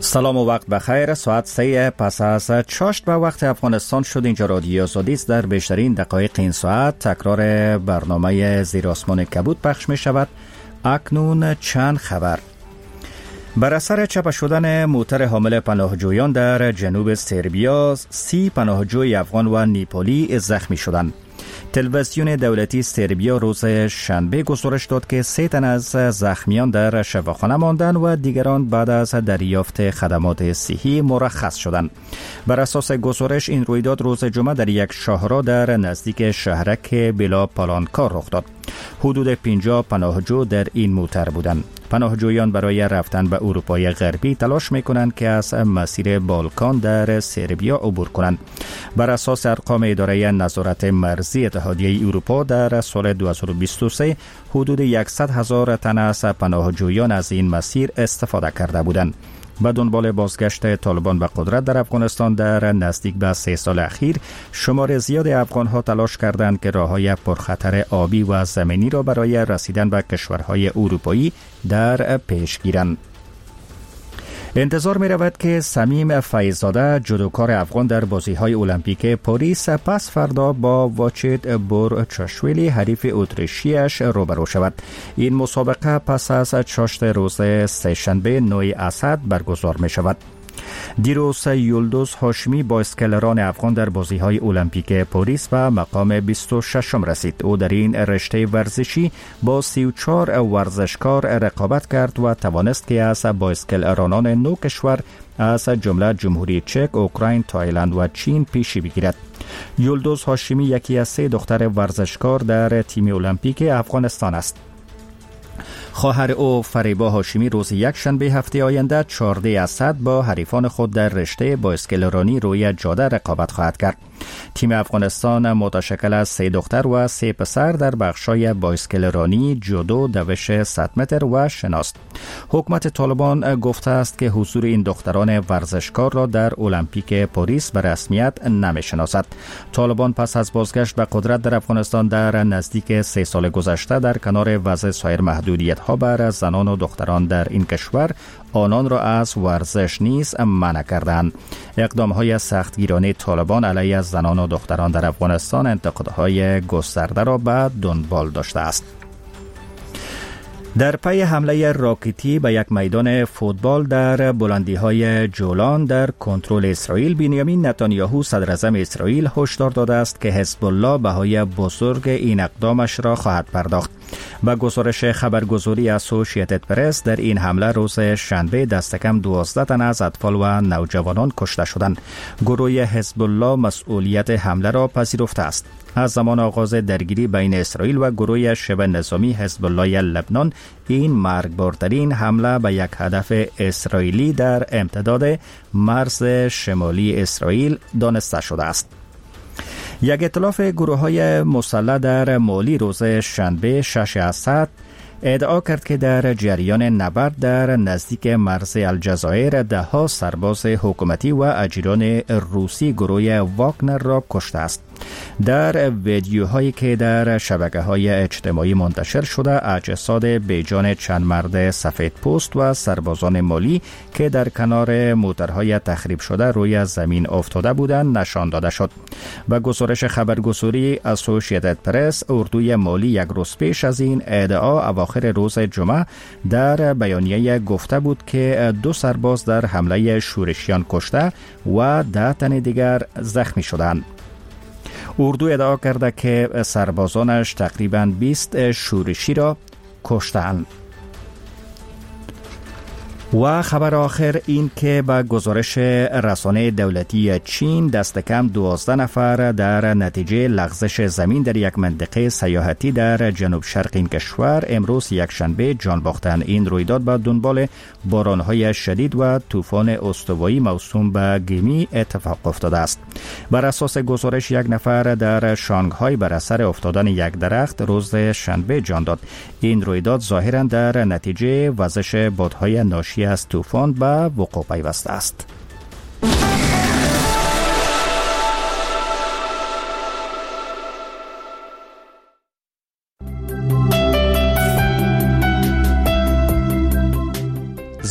سلام و وقت بخیر. ساعت 3 پس از چاشت به وقت افغانستان شد. اینجا رادیو آزادی است. در بیشترین دقایق این ساعت تکرار برنامه زیر آسمان کبود پخش می شود. اکنون چند خبر. بر اثر چپه شدن موتر حامل پناهجویان در جنوب سربیا 30 پناهجوی افغان و نیپالی زخمی شدند. تلویزیون دولتی سربیا روز شنبه گزارش داد که 3 تن از زخمیان در شفاخانه ماندند و دیگران بعد از دریافت خدمات صحی مرخص شدند. بر اساس گزارش این رویداد روز جمعه در یک شاهراه در نزدیک شهرک بلا پالانکار رخ داد. حدود 50 پناهجو در این موتر بودند. پناهجویان برای رفتن به اروپای غربی تلاش می‌کنند که از مسیر بالکان در سربیا عبور کنند. بر اساس ارقام اداره نظارت مرزی اتحادیه اروپا در سال 2023 حدود 100,000 تن از پناهجویان از این مسیر استفاده کرده بودند. به دنبال بازگشت طالبان به قدرت در افغانستان در نزدیک به 3 سال اخیر، شمار زیاد افغان‌ها تلاش کردند که راه‌های پرخطر آبی و زمینی را برای رسیدن به کشورهای اروپایی در پیش گیرند. انتظار می رود که صمیم فیض‌زاده جودوکار افغان در بازی‌های المپیک پاریس پس فردا با واچیت بورچاشویلی حریف اتریشیش روبرو شود. این مسابقه پس از چاشت روز سه‌شنبه 9 اسد برگزار می شود. دیروز یلدوز هاشمی با اسکلران افغان در بازی‌های المپیک پاریس و مقام 26 رسید. او در این رشته ورزشی با 34 ورزشکار رقابت کرد و توانست که از با اسکلرانان 9 کشور از جمله جمهوری چک، اوکراین، تایلند و چین پیشی بگیرد. یلدوز هاشمی یکی از 3 دختر ورزشکار در تیم المپیک افغانستان است. خواهر او فریبا هاشمی روز یک شنبه هفته آینده 14 اسد با حریفان خود در رشته با اسکلرانی روی جاده رقابت خواهد کرد. تیم افغانستان متشکل از 3 دختر و 3 پسر در بخشای با اسکلرانی، جودو، دوش 100 متر و شناست. حکومت طالبان گفته است که حضور این دختران ورزشکار را در المپیک پاریس به رسمیت نمی‌شناسد. طالبان پس از بازگشت به قدرت در افغانستان در نزدیک 3 سال گذشته در کنار وضع سایر محدودیت‌ها بر زنان و دختران در این کشور، آنان را از ورزش نیز منع کردند. اقدام‌های سختگیرانه طالبان علیه زنان و دختران در افغانستان انتقادهای گسترده را به دنبال داشته است. در پی حمله راکتی به یک میدان فوتبال در بلندی‌های جولان در کنترل اسرائیل، بنیامین نتانیاهو صدراعظم اسرائیل هشدار داده است که حزب الله بهای بزرگ این اقدامش را خواهد پرداخت. با گزارش خبرگزاری اسوسییتد پرس، در این حمله روز شنبه دست کم 12 تن از اطفال و نوجوانان کشته شدند. گروه حزب الله مسئولیت حمله را پذیرفته است. از زمان آغاز درگیری بین اسرائیل و گروه شبه نظامی حزب الله لبنان، این مرگبارترین حمله به یک هدف اسرائیلی در امتداد مرز شمالی اسرائیل دانسته شده است. یک ائتلاف گروه‌های مسلح در مالی روز شنبه 6 اسد ادعا کرد که در جریان نبرد در نزدیک مرز الجزایر 10 سرباز حکومتی و اجیران روسی گروه واگنر را کشته است. در ویدیوهایی که در شبکه‌های اجتماعی منتشر شده، اجساد بیجان چند مرد سفید پوست و سربازان مالی که در کنار موترهای تخریب شده روی زمین افتاده بودند نشان داده شد. با گزارش خبرگزاری اسوسییتد پرس، اردوی مالی یک روز پیش از این ادعا اواخر روز جمعه در بیانیه گفته بود که 2 سرباز در حمله شورشیان کشته و 10 تن دیگر زخمی شدند. اردو ادعا کرده که سربازانش تقریباً 20 شورشی را کشتند. و خبر آخر این که با گزارش رسانه دولتی چین دست کم 12 نفر در نتیجه لغزش زمین در یک منطقه سیاحتی در جنوب شرق این کشور امروز یک شنبه جان باختند. این رویداد با دنبال بارانهای شدید و طوفان استوایی موسوم به گیمی اتفاق افتاده است. بر اساس گزارش یک نفر در شانگهای بر اثر افتادن یک درخت روز شنبه جان داد. این رویداد ظاهراً در نتیجه وزش بادهای ناشی از طوفان به وقوع پیوسته است.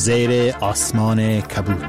زیر آسمان کبود.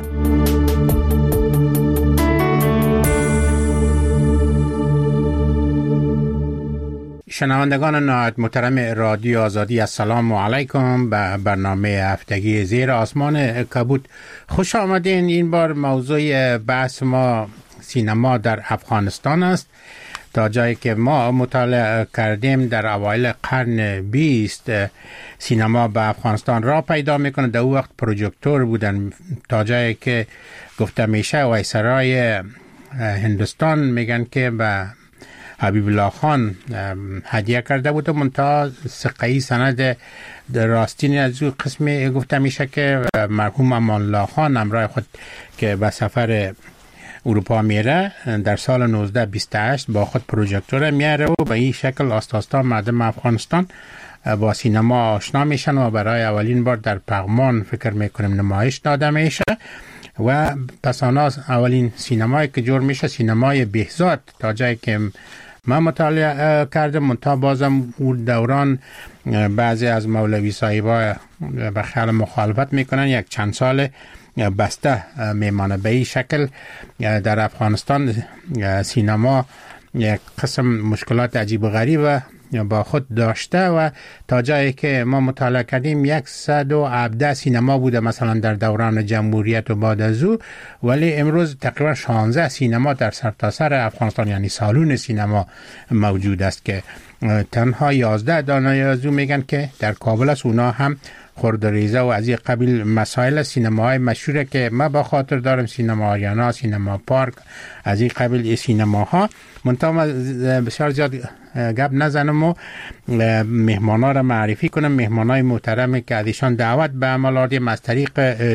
شنوندگان نهایت محترم رادیو آزادی، السلام علیکم. به برنامه هفتگی زیر آسمان کبود خوش آمدین. این بار موضوع بحث ما سینما در افغانستان است. تا جایی که ما مطالعه کردیم در اوایل قرن 20 سینما به افغانستان را پیدا میکنه. در اون وقت پروژکتور بودن. تا جایی که گفته میشه وایسرای هندوستان میگن که به حبیب الله خان هدیه کرده بود. منتها سقه‌ای سند راستین از او قسمی گفته میشه که مرحوم امان الله خان همراه خود که به سفر اروپا میره در سال 1928 با خود پروژکتور میاره و به این شکل آستاستا مردم افغانستان با سینما آشنا میشن و برای اولین بار در پغمان فکر میکنیم نمایش داده میشه. و پس اولین سینمایی که جور میشه سینمای بهزاد. تا جایی که من مطالعه کردم منتها بازم اون دوران بعضی از مولوی صاحبا به خیال مخالفت میکنن. یک چند سال بسته میمانه. به این شکل در افغانستان سینما یک قسم مشکلات عجیب و غریب با خود داشته و تا جایی که ما مطالعه کردیم 117 سینما بوده مثلا در دوران جمهوریت و بعد از او، ولی امروز تقریبا 16 سینما در سرتاسر افغانستان یعنی سالون سینما موجود است که تنها 11 دانه از او میگن که در کابل است. اونا هم خردریزه و از این قبیل مسائل سینماهای مشهوره که ما با خاطر دارم، سینما آریانا، سینما پارک، از این قبیل سینماها. منتها بسیار زیاد گپ نزنم و مهمانا را معرفی کنم. مهمانای محترمی که ازشان دعوت به عمل آوردیم از طریق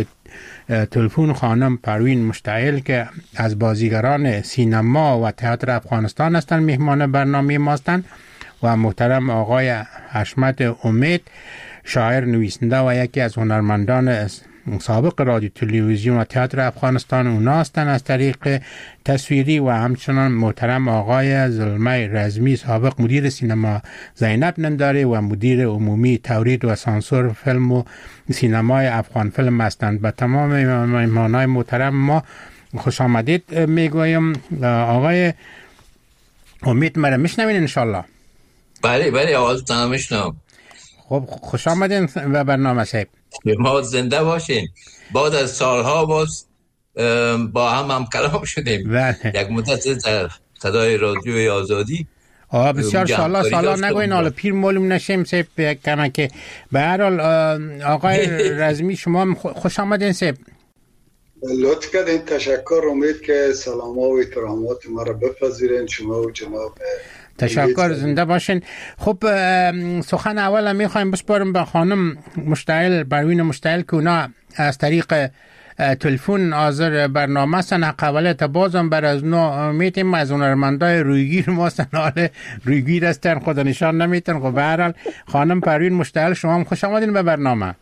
تلفن خانم پروین مشتعل که از بازیگران سینما و تئاتر افغانستان هستند، مهمان برنامه ما هستند، و محترم آقای حشمت امید شاعر نویسنده و یکی از هنرمندان سابق رادیو تلویزیون و تئاتر افغانستان اونا هستند از طریق تصویری، و همچنان محترم آقای زلمه رزمی سابق مدیر سینما زینب ننداری و مدیر عمومی تولید و سانسور فیلم و سینمای افغان فیلم هستند. به تمام مهمانای محترم ما خوش آمدید میگویم. آقای امید مرا میشنوین انشالله؟ بله آوازتان میشنم. خب خوش آمدین به برنامه صاحب. ما زنده باشین. بعد از سالها باز با هم کلام شدیم. یک مدت در صدای رادیوی آزادی. بسیار سالا نگوین حالا پیر معلوم نشیم صاحب کما که به هر حال. آقای رزمی شما خوش آمدین صاحب. لطف کردین. تشکر. امید که سلام و احترامات ما را بپذیرین شما و جناب. تشکر، زنده باشین. خب سخن اول میخوایم بسپارم به خانم مشتعل، پروین مشتعل که اونا از طریق تلفن حاضر برنامه هستن. قبلت بازم بر از اونا میتیم از هنرمندای رویگیر ما هستن، حال رویگیر هستن خدا نشان نمیتن. خب به هر حال خانم پروین مشتعل شما هم خوش آمدین به برنامه.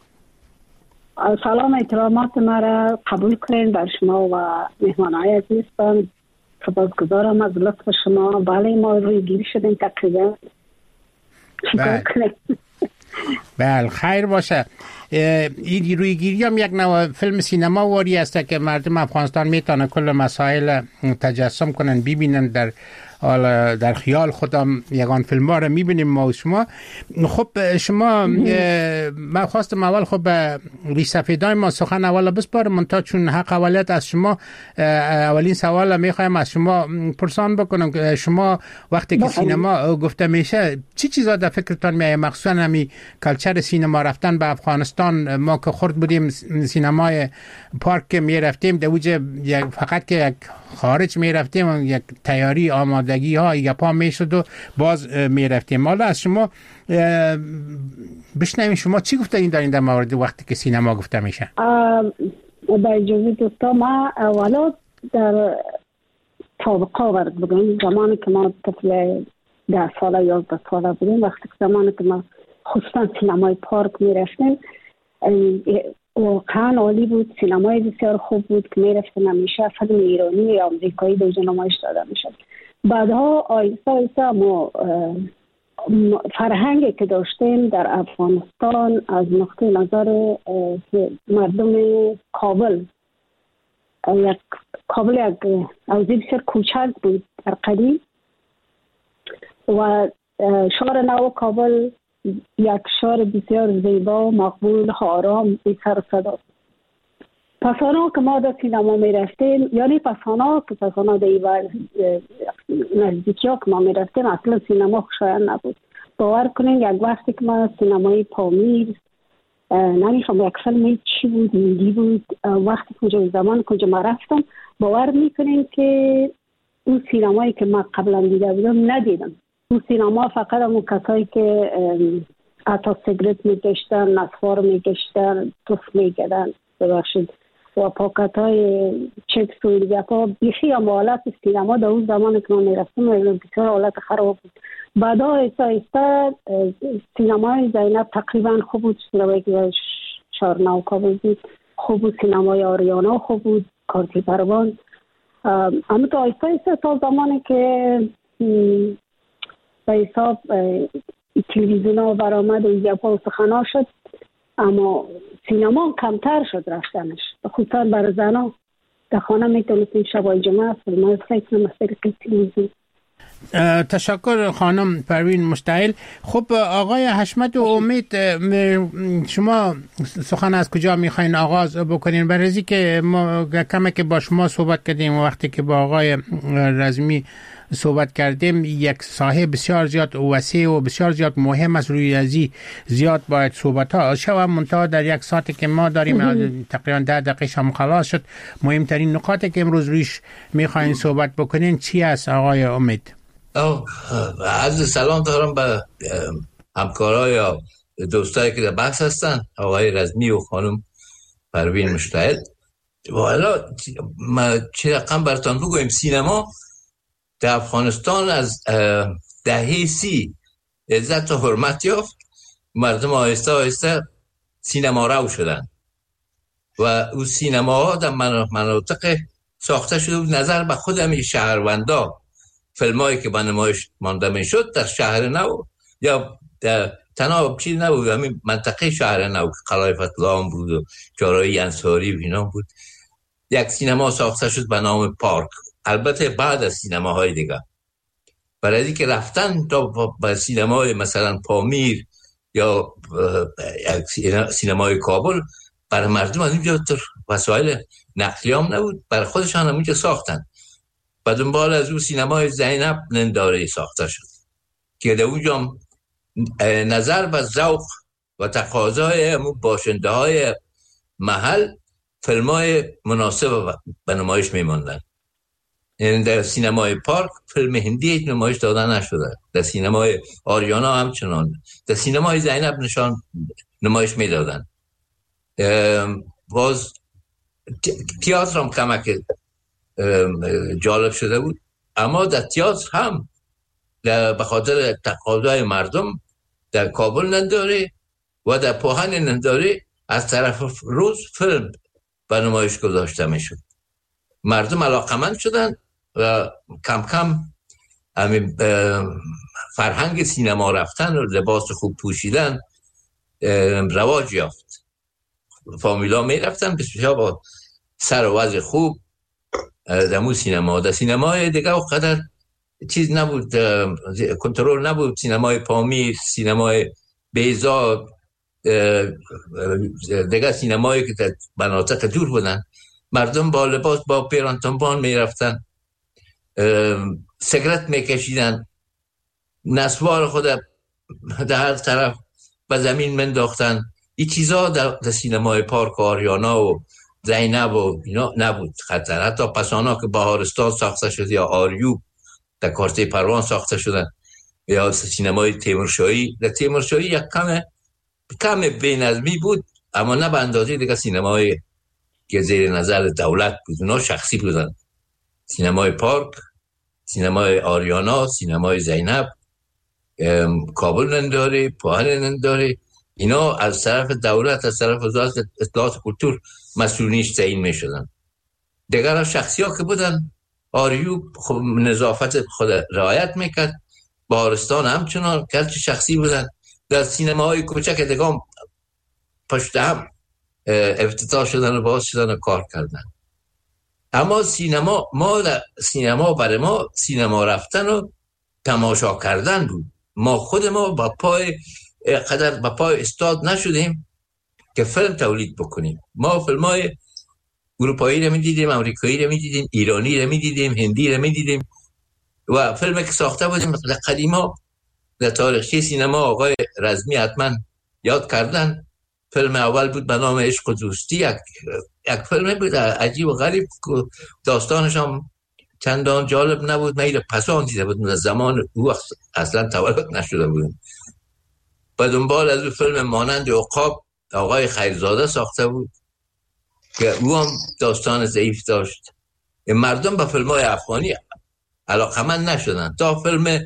سلام، احترامات ما را قبول کنین بر شما و مهمانای عزیزتان. سپاسگزارم از لطف شما. بله ما روی گیری شدیم تقریبا. بله خیر باشه. این روی گیری هم یک نوع فیلم سینما واری است که مردم افغانستان میتونه کل مسائل تجسم کنن ببینن در خیال خودم یگان فیلم ها رو میبینیم ما و شما. خب شما من خواستم اول خب ریسفیدای ما سخن اول بسپارم منتها چون حق اولیت از شما اولین سوال میخوایم از شما پرسان بکنم. شما وقتی که سینما گفته میشه چی چیزا در فکرتان میایه؟ مخصوصا همین کلچر سینما رفتن به افغانستان. ما که خرد بودیم سینمای پارک میرفتیم در وجه فقط که یک خارج میرفتیم یک تیاری آمادگی ها یپا میشد و باز میرفتیم. حالا از شما بشنویم شما چی گفته این در مورد وقتی که سینما گفته میشه. با اجازه دوستا ما اولا در سابقه ورد بگم زمانی که ما طفل 10 ساله 11 ساله بودیم، وقتی که زمانی که ما خصوصا سینمای پارک میرفتیم واقعا عالی بود. سینمای بسیار خوب بود که میرفتن همیشه فیلم ایرانی یا آمریکایی در اونجا نمایش داده میشد. بعدها آیسته ما فرهنگی که داشتیم در افغانستان از نقطه نظر مردم کابل یک حوزه بسیار کوچک بود در قدیم و شهر نو کابل یک شهر بسیار زیبا و مقبول آرام بی سر و صدا. پسانا که ما در سینما می رفتیم، یعنی پسانا در نزدیکی ها که ما می رفتیم اصلا سینما خوشایند نبود. باور کنین یک وقتی که ما سینمای پامیر نمیفهم یک فیلم چی بود هندی بود، وقتی کجا زمان کجا ما رفتم باور میکنین که اون سینمایی که ما قبلا دیده بودم ندیدم. اون سینما فقط همون کسایی که عطا سیگرت میگشتن، نسوار میگشتن، توف میگدن ببخشید و پاکت های چپس و دیگه ها بیخی هم حالت سینما در اون زمان که ما میرفتم بسیار حالت خراب بود. بعدا ایستا ایستا سینمای زینب تقریبا خوب بود، سینمایی که شارناو کابل بود خوب بود، سینمای آریانا خوب بود، کارتی پروان. اما تا ایستا تا زمانی که به حساب تلویزیون ها برآمد و ایجاب ها و سخنا شد، اما سینما کمتر شد رفتنش، خصوصا برای زنها. در خانه میتونستیم شبای جمعه فیلم های فکر نمستر تلویزیون. تشکر خانم پروین مشتعل. خب آقای حشمت و امید، شما سخن از کجا میخواین آغاز بکنین؟ برای که ما کمی که با شما صحبت کردیم و وقتی که با آقای رزمی صحبت کردیم یک ساحه بسیار زیاد وسیع و بسیار زیاد مهم است، روی ازی زیاد باید صحبت ها شود. منتها در یک ساعتی که ما داریم تقریبا 10 دقیقه هم خلاص شد. مهمترین نکاتی که امروز رویش میخواین صحبت بکنین چی است آقای امید؟ عرض سلام دارم به همکارای یا دوستایی که در بحث هستن، آقای رزمی و خانم پروین مشتعل. حالا ما چه رقم براتون بگویم، سینما در افغانستان از دهه 30 عزت و حرمت یافت. مردم آهسته آهسته سینما رو شدن و او سینماها در مناطق ساخته شده بود نظر به خود همین شهروندا. فیلمایی که به نمایش مانده میشد در شهر نو یا در تنها چیز نبود، همین منطقه شهر نو که قلعه فتلام بود و جارای انصاری و اینا بود. یک سینما ساخته شد به نام پارک، البته بعد از سینماهای دیگه. برای اینکه رفتن تا به سینمای مثلا پامیر یا سینمای کابل، برای مردم از اینجا وسایل نقلیه هم نبود، برای خودشان هم اینجا ساختن. و دنبال از اون سینمای زینب ننداره ساخته شد که در اونجا نظر به ذوق و تقاضای باشنده های محل فیلمای مناسب به نمایش میماندن. یعنی در سینمای پارک فیلم هندی نمایش دادن نشده، در سینمای آریانا همچنان، در سینمای زینب نمایش میدادن. باز تئاتر هم کمک جالب شده بود، اما در تئاتر هم به خاطر تقاضای مردم در کابل ننداره و در پوهن ننداره از طرف روز فیلم به نمایش گذاشته میشد. مردم علاقمند شدن و کم کم همین فرهنگ سینما رفتن و لباس خوب پوشیدن رواج یافت. فامیلا می رفتن بسیار با سر و وضع خوب در سینما. در سینمای دیگه وقدر چیز نبود، کنترل نبود. سینمای پامیر، سینمای بیزا، دیگه سینمایی که در مناطق دور بودن، مردم با لباس با پیرانتنبان می رفتن، سیگرت می کشیدن، نسوار خود در هر طرف به زمین منداختن. این چیزا در سینمای پارک و آریانا و زینب و اینا نبود خطر. حتی پسانا که بهارستان ساخته شد یا آریوب در کارتی پروان ساخته شدن یا سینمای تیمورشاهی، در تیمورشاهی یک کم بی‌نظمی بود، اما نه به اندازه دیگه سینمای که زیر نظر دولت بود، اونا شخصی بودن. سینمای پارک، سینمای آریانا، سینمای زینب، کابل ننداره، پوهن ننداره، اینا از طرف دولت، از طرف وزارت اطلاعات کلتور مسئولینش تعیین می شدن. دیگر شخصی ها که بودن، آریوب خب نظافت خود رعایت میکرد، بهارستان همچنان گرچه شخصی بودن. در سینماهای کوچک دگام پشت هم افتتاح شدن و باز شدن و کار کردن. اما سینما برای ما سینما رفتن و تماشا کردن بود. ما خود ما با پای استاد نشدیم که فیلم تولید بکنیم. ما فیلمای اروپایی رو می‌دیدیم، آمریکایی رو می‌دیدیم، ایرانی رو می‌دیدیم، هندی رو می‌دیدیم و فیلمی که ساخته بودیم مثلا قدیما در تاریخچه سینما آقای رزمی حتما یاد کردن. فیلم اول بود به نام عشق و دوستی، یک فیلم بود عجیب و غریب، داستانش هم چندان جالب نبود، میل پسان دیده بود، در زمان او وقت اصلا تولد نشده بود. و دنبال از او فیلم مانند عقاب آقای خیرزاده ساخته بود که او هم داستان ضعیف داشت. مردم به فیلم‌های افغانی علاقمند نشدن تا فیلم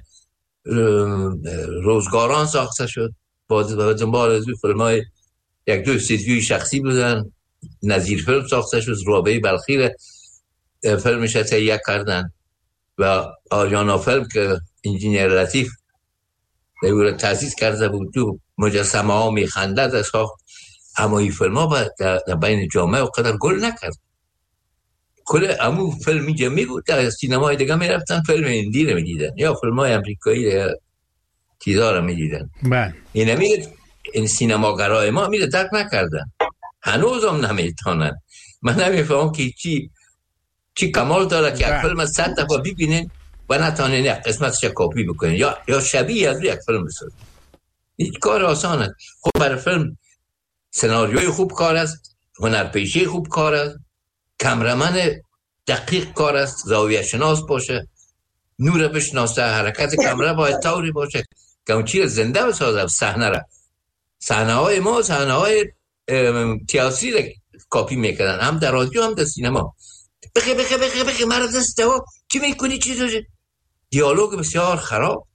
روزگاران ساخته شد. با دنبال از او فیلم‌های یک دو استودیوی شخصی بودن. نظیر فیلم ساخته شد، رابعه بلخی فیلمش تهیه کردن و آریانا فیلم که انجینیر لطیف او تأسیس کرده بود تو مجسمه ها میخندد از ساخت. اما این فیلم ها در بین جامعه و قدر گل نکرد. کل امو فیلمی جمعی بود، در سینمای دیگه میرفتن فیلم هندی رو میدیدن یا فیلم های امریکایی چیزا رو میدیدن. این سینماگرای ما میره درک نکردن، هنوز هم نمیتونن. من نمیفهم که چی کمال داره که یک فیلم از 100 دفعه ببینین و نتونین یک قسمتش کپی بکنین یا شبیه از یک فیلم بسازین. این کار آسانه. خب برای فیلم سناریوی خوب کار است، هنرپیشه خوب کار است، کامرمن دقیق کار است، زاویه شناس باشه، نور بشناسه، حرکت کامera باید طوری باشه که اون چیز زنده بسازه. صحنه های ما صحنه های تئاتری را کاپی میکردن، هم در رادیو هم در سینما. بخی مرد دست دوا چی میکنی چی دوشه، دیالوگ بسیار خراب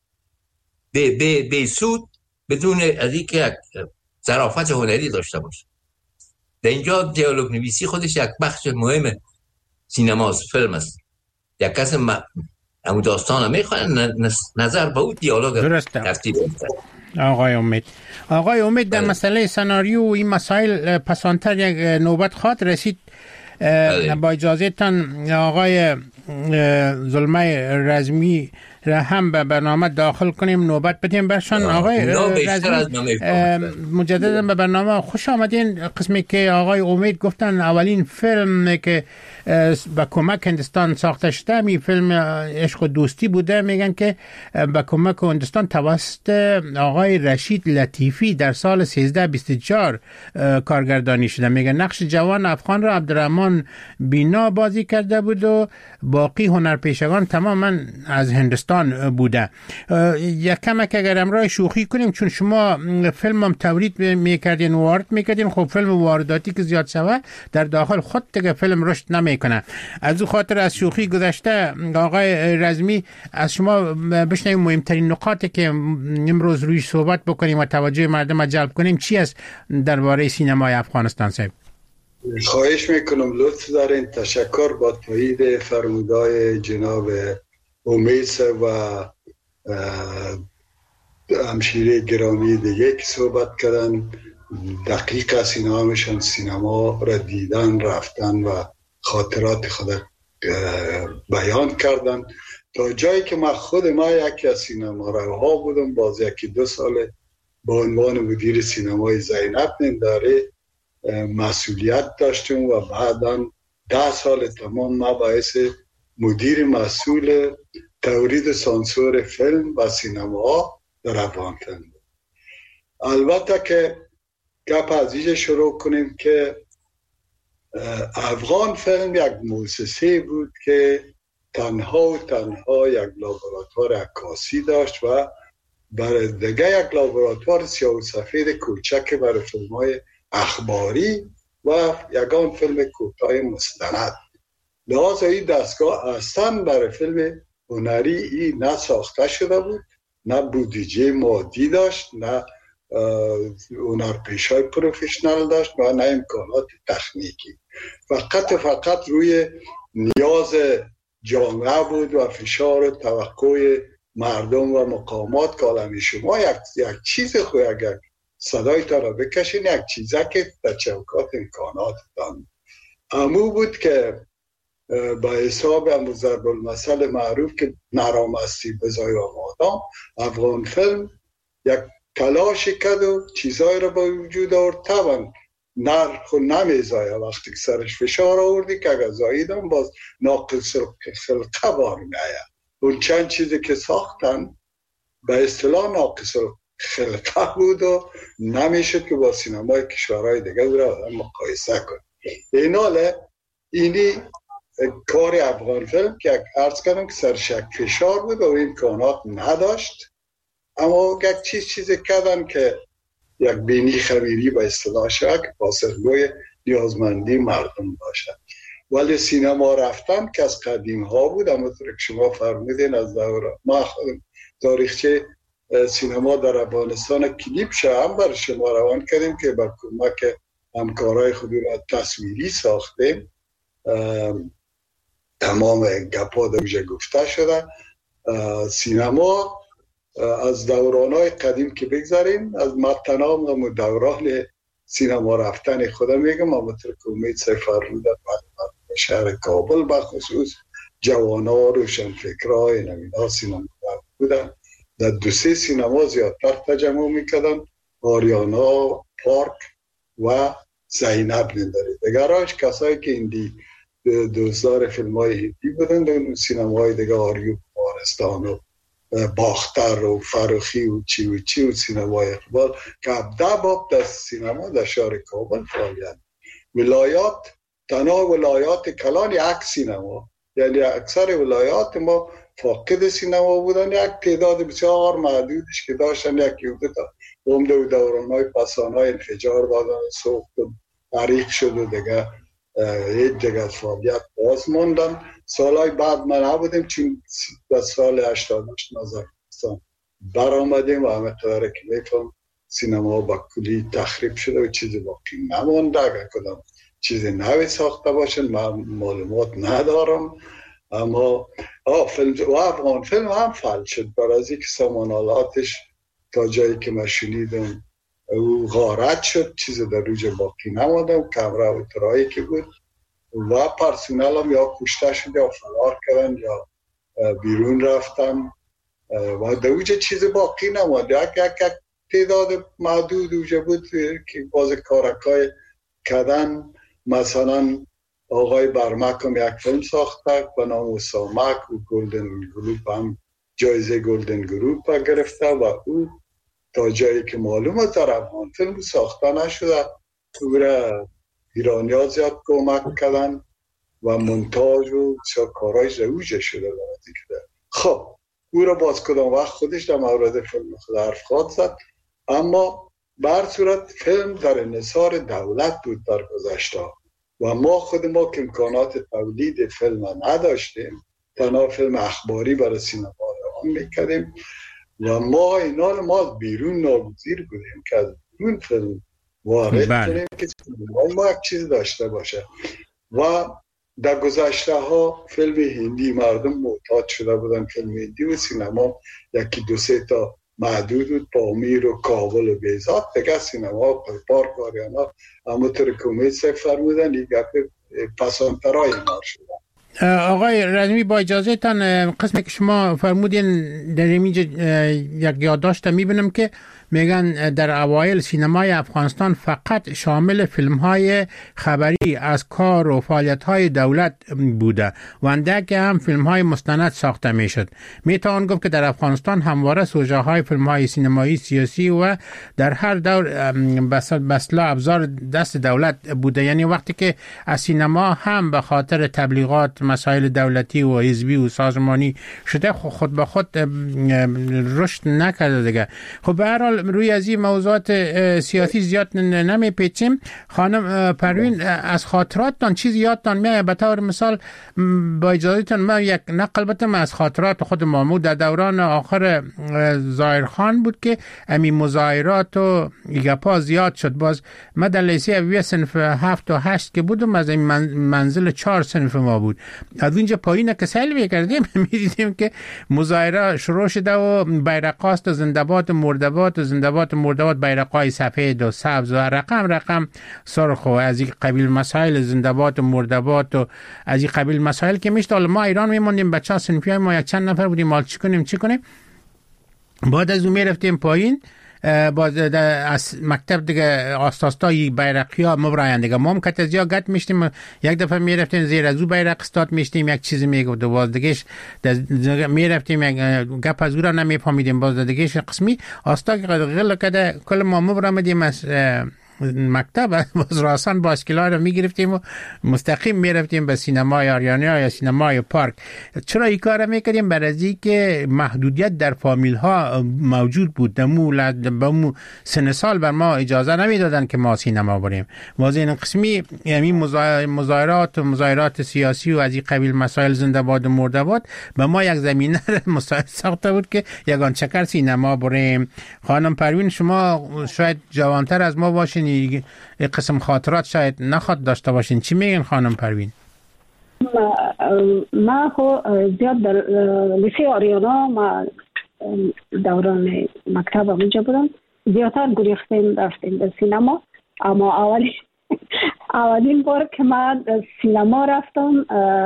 به سود، بدون از اینکه ظرافت هنری داشته باشه. در اینجا دیالوگ نویسی خودش یک بخش مهم سینماست، فیلم است. یک کس همون داستان رو میخواه، نظر به اون دیالوگ ترتیب میده. آقای امید در مسئله سناریو و این مسائل پسانتر یک نوبت خواهد رسید. با اجازه تان آقای ظلمه رزمی را هم به برنامه داخل کنیم، نوبت بدیم برشان. آقای رزمی مجددا به برنامه خوش آمدین. قسمی که آقای امید گفتن اولین فیلم که با کمک هندستان ساخته شده می فیلم عشق و دوستی بوده. میگن که با کمک هندستان توسط آقای رشید لطیفی در سال 1324 کارگردانی شده. میگن نقش جوان افغان را عبدالرحمن بینا بازی کرده بود و باقی هنرپیشگان تماما از هندستان بوده. یک کمک اگر امرای شوخی کنیم، چون شما فیلم هم تولید میکردین و وارد میکردین، خب فیلم وارداتی که زیاد شوه در داخل خود دیگه فیلم رشد نمیکنه. از او خاطر از شوخی گذشته آقای رزمی از شما بشنویم مهمترین نقاطی که امروز رویش صحبت بکنیم و توجه مردم جلب کنیم چی است درباره سینمای افغانستان صاحب؟ خواهش میکنم لطف دارین. تشکر با تایید فرمودهای جناب امید و همشیره گرامی دیگه که صحبت کردن. دقیق است، اینا همشان سینما را دیدن، رفتن و خاطرات خود بیان کردن. تا جایی که من یکی از سینما روها بودم، باز 1-2 سال با عنوان مدیر سینمای زینب ننداره مسئولیت داشتم و بعداً 10 سال تمام ما باعث مدیر مسئول تولید سانسور فیلم و سینما در افغانستان. البته که گپ از اینجا شروع کنیم که افغان فیلم یک مؤسسه بود که تنها یک لابراتوار عکاسی داشت و برای دیگه یک لابراتوار سیاه و سفید کوچک برای فیلم‌های اخباری و یگان فیلم کوتاه مستند. لحاظ این دستگاه اصلا برای فیلم هنری این نه ساخته شده بود، نه بودجه مادی داشت، نه هنرپیشه‌های پروفشنال داشت و نه امکانات تکنیکی. فقط روی نیاز جامعه بود و فشار و توقع مردم و مقامات کالمی شما یک چیز خوی اگر صدای تا را بکشین، یک چیزه که در چوکات امکاناتتان امو بود که به حساب ضرب المثل معروف که نرامستی بزای و مادام، افغان فیلم یک تلاشی کرد و چیزای را به وجود آورد. طبعا نرخ و نمیزایه وقتی که سرش فشار آوردی که اگر زاییدم باز ناقص خلقه بار میآید. اون چند چیزی که ساختن به اصطلاح ناقص خلقه بود و نمیشد که با سینمای کشورهای دیگه را مقایسه کنه. این حاله اینی کار افغان فیلم که عرض کردم که سرش یک فشار بود و امکانات نداشت، اما یک چیزی کردن که یک بینی خمیری به اصطلاح شد که پاسخگوی نیازمندی مردم باشد. ولی سینما رفتن که از قدیم ها بود، اما طور که شما فرمودین از دوره ما خودم تاریخچه سینما در افغانستان کلیپ هم بر شما روان کردیم که با کمک همکارای خود را تصویری ساختیم. تمام گپا دوجه گفته شده. سینما از دورانهای قدیم که بگذاریم، از تمام و دوران سینما رفتن خودم میگم، اما طور که امید سفر رو در شهر کابل بخصوص جوانا روشنفکرهای نمینا سینما بودن. در 2-3 سینما زیادتر تجمع میکردن، آریانا، پارک و زینب نداره. دیگراش کسایی که ایندی دوستدار فیلم های هندی بودن در سینماهای دیگه، آریو بارستان و باختر و فروخی و چی و سینمای اقبال که 10 باب در سینما در شهر کابل فعالیت. ولایات، تنها ولایات کلان یک سینما، یعنی اکثر ولایات ما فاقد سینما بودن. یک تعداد بسیار محدودش که داشتن، یکی بوده تا عمده دورانهای پسانهای انفجار دادن، سوخت و عریق شد و دیگه هیچ دیگه فعالیت باز موندن. سالهای بعد ما نبودیم چون در سال 88 نظرستان برآمدیم و همه قدره که میفهم سینما با کلی تخریب شده و چیزی باقی نمونده. اگر کدام چیزی نوی ساخته باشن من معلومات ندارم، اما فیلم و افغان فیلم هم فعال شد برای که سامانالاتش تا جایی که من شنیدم او غارت شد، چیزی در روج باقی نموندم. کمره و ترایی که بود و پرسونل هم یا کشته شد یا فرار کردن یا بیرون رفتن و در اوجه چیز باقی نموند. یک تعداد محدود اوجه بود که باز کارکای کردن. مثلا آقای برمک هم یک فیلم ساخته به نام سامک و گلدن گروپ هم جایزه گلدن گروپ گرفته و او تا جایی که معلومه در افغان فیلم ساخته نشده. او را ایرانی ها زیاد کمک کردن و منتاج و کارایش روژه شده. خب او را باز کدام وقت خودش در مورد فیلم خود حرف خواهد زد، اما بر صورت فیلم در انحصار دولت بود در گذشته و ما که امکانات تولید فیلم نداشتیم، تنها فیلم اخباری برای سینما روان میکردیم و ما بیرون ناگزیر بودیم که از بیرون فیلم وارد کنیم که ما یک چیز داشته باشه. و در گذشته ها فیلم هندی مردم معتاد شده بودن، فیلم هندی و سینما 1-2 تا محدود بود، پامیر و کابل و بیزاد دیگه سینما پارک و آریانا اما طور که امید فرمودن یک پسانترهای مار شدن. آقای رزمی با اجازه تان قسمی که شما فرمودین در اینجا یک یادداشت میبینم که میگن در اوایل سینمای افغانستان فقط شامل فیلم‌های خبری از کار و فعالیت‌های دولت بوده و اندک هم فیلم‌های مستند ساخته میشد. میتوان گفت که در افغانستان همواره سوژه‌های فیلم‌های سینمایی سیاسی و در هر دور بسلا ابزار دست دولت بوده. یعنی وقتی که از سینما هم به خاطر تبلیغات مسائل دولتی و حزبی و سازمانی شده خود به خود رشد نکرده دیگه. خب به هر حال روی از این موضوعات سیاسی زیاد نمیپیچیم. خانم پروین از خاطراتتان چیزی یادتان میاد؟ به طور مثال با اجازهتون من یک نقل بتم از خاطرات خود مامو در دوران آخر ظاهرخان بود که امی مظاهرات و گپا زیاد شد. باز من در لیسه اویه صنف 7 و 8 که بودم، از این منزل 4 صنف ما بود از اونجا پایین که سیل میکردیم میدیدیم که مظاهره شروع شده و بیرقاست و زنده‌باد مرده‌باد و زنده‌باد مرده‌باد، بیرقای سفید و سبز و رقم سرخ و از این قبیل مسائل زنده‌باد و مرده‌باد و از این قبیل مسائل که میشت. ما ایران میموندیم، بچه‌ها صنفی ما یک چند نفر بودیم، مال چی کنیم. بعد از اون میرفتیم پایین، باز از مکتب دیگه استادای بیرقیا مبراین دیگه ما هم کتزیا گت میشتیم، یک دفعه میرفتیم زیر از او بیرق استاد میشتیم، یک چیزی میگفت و باز دیگه میرفتیم یک گپ از او را نمیفهمیدیم، باز دیگه قسمی استا غل کده کل ما مبرامدیم از مکتب باز راسان باسکلا رو میگرفتیم و مستقیم میرفتیم به سینمای آریانیا یا سینمای پارک. چرا این کار میکردیم؟ برای که محدودیت در فامیل ها موجود بود، دمو سن سال بر ما اجازه نمیدادن که ما سینما بریم. واضح این قسمی یعنی مظاهرات سیاسی و از این قبیل مسائل زنده‌باد و مرده‌باد به ما یک زمینه مساعد ساخته بود که یگان چکر سینما بریم. خانم پروین شما شاید جوانتر از ما باشین، این قسم خاطرات شاید نخواد داشته باشین، چی میگن خانم پروین؟ ما خو زیاد در لیسه آریانا ما دوران مکتب اونجا بودم، زیادتر گریختیم رفتیم به سینما. اما اولین بار که من سینما رفتم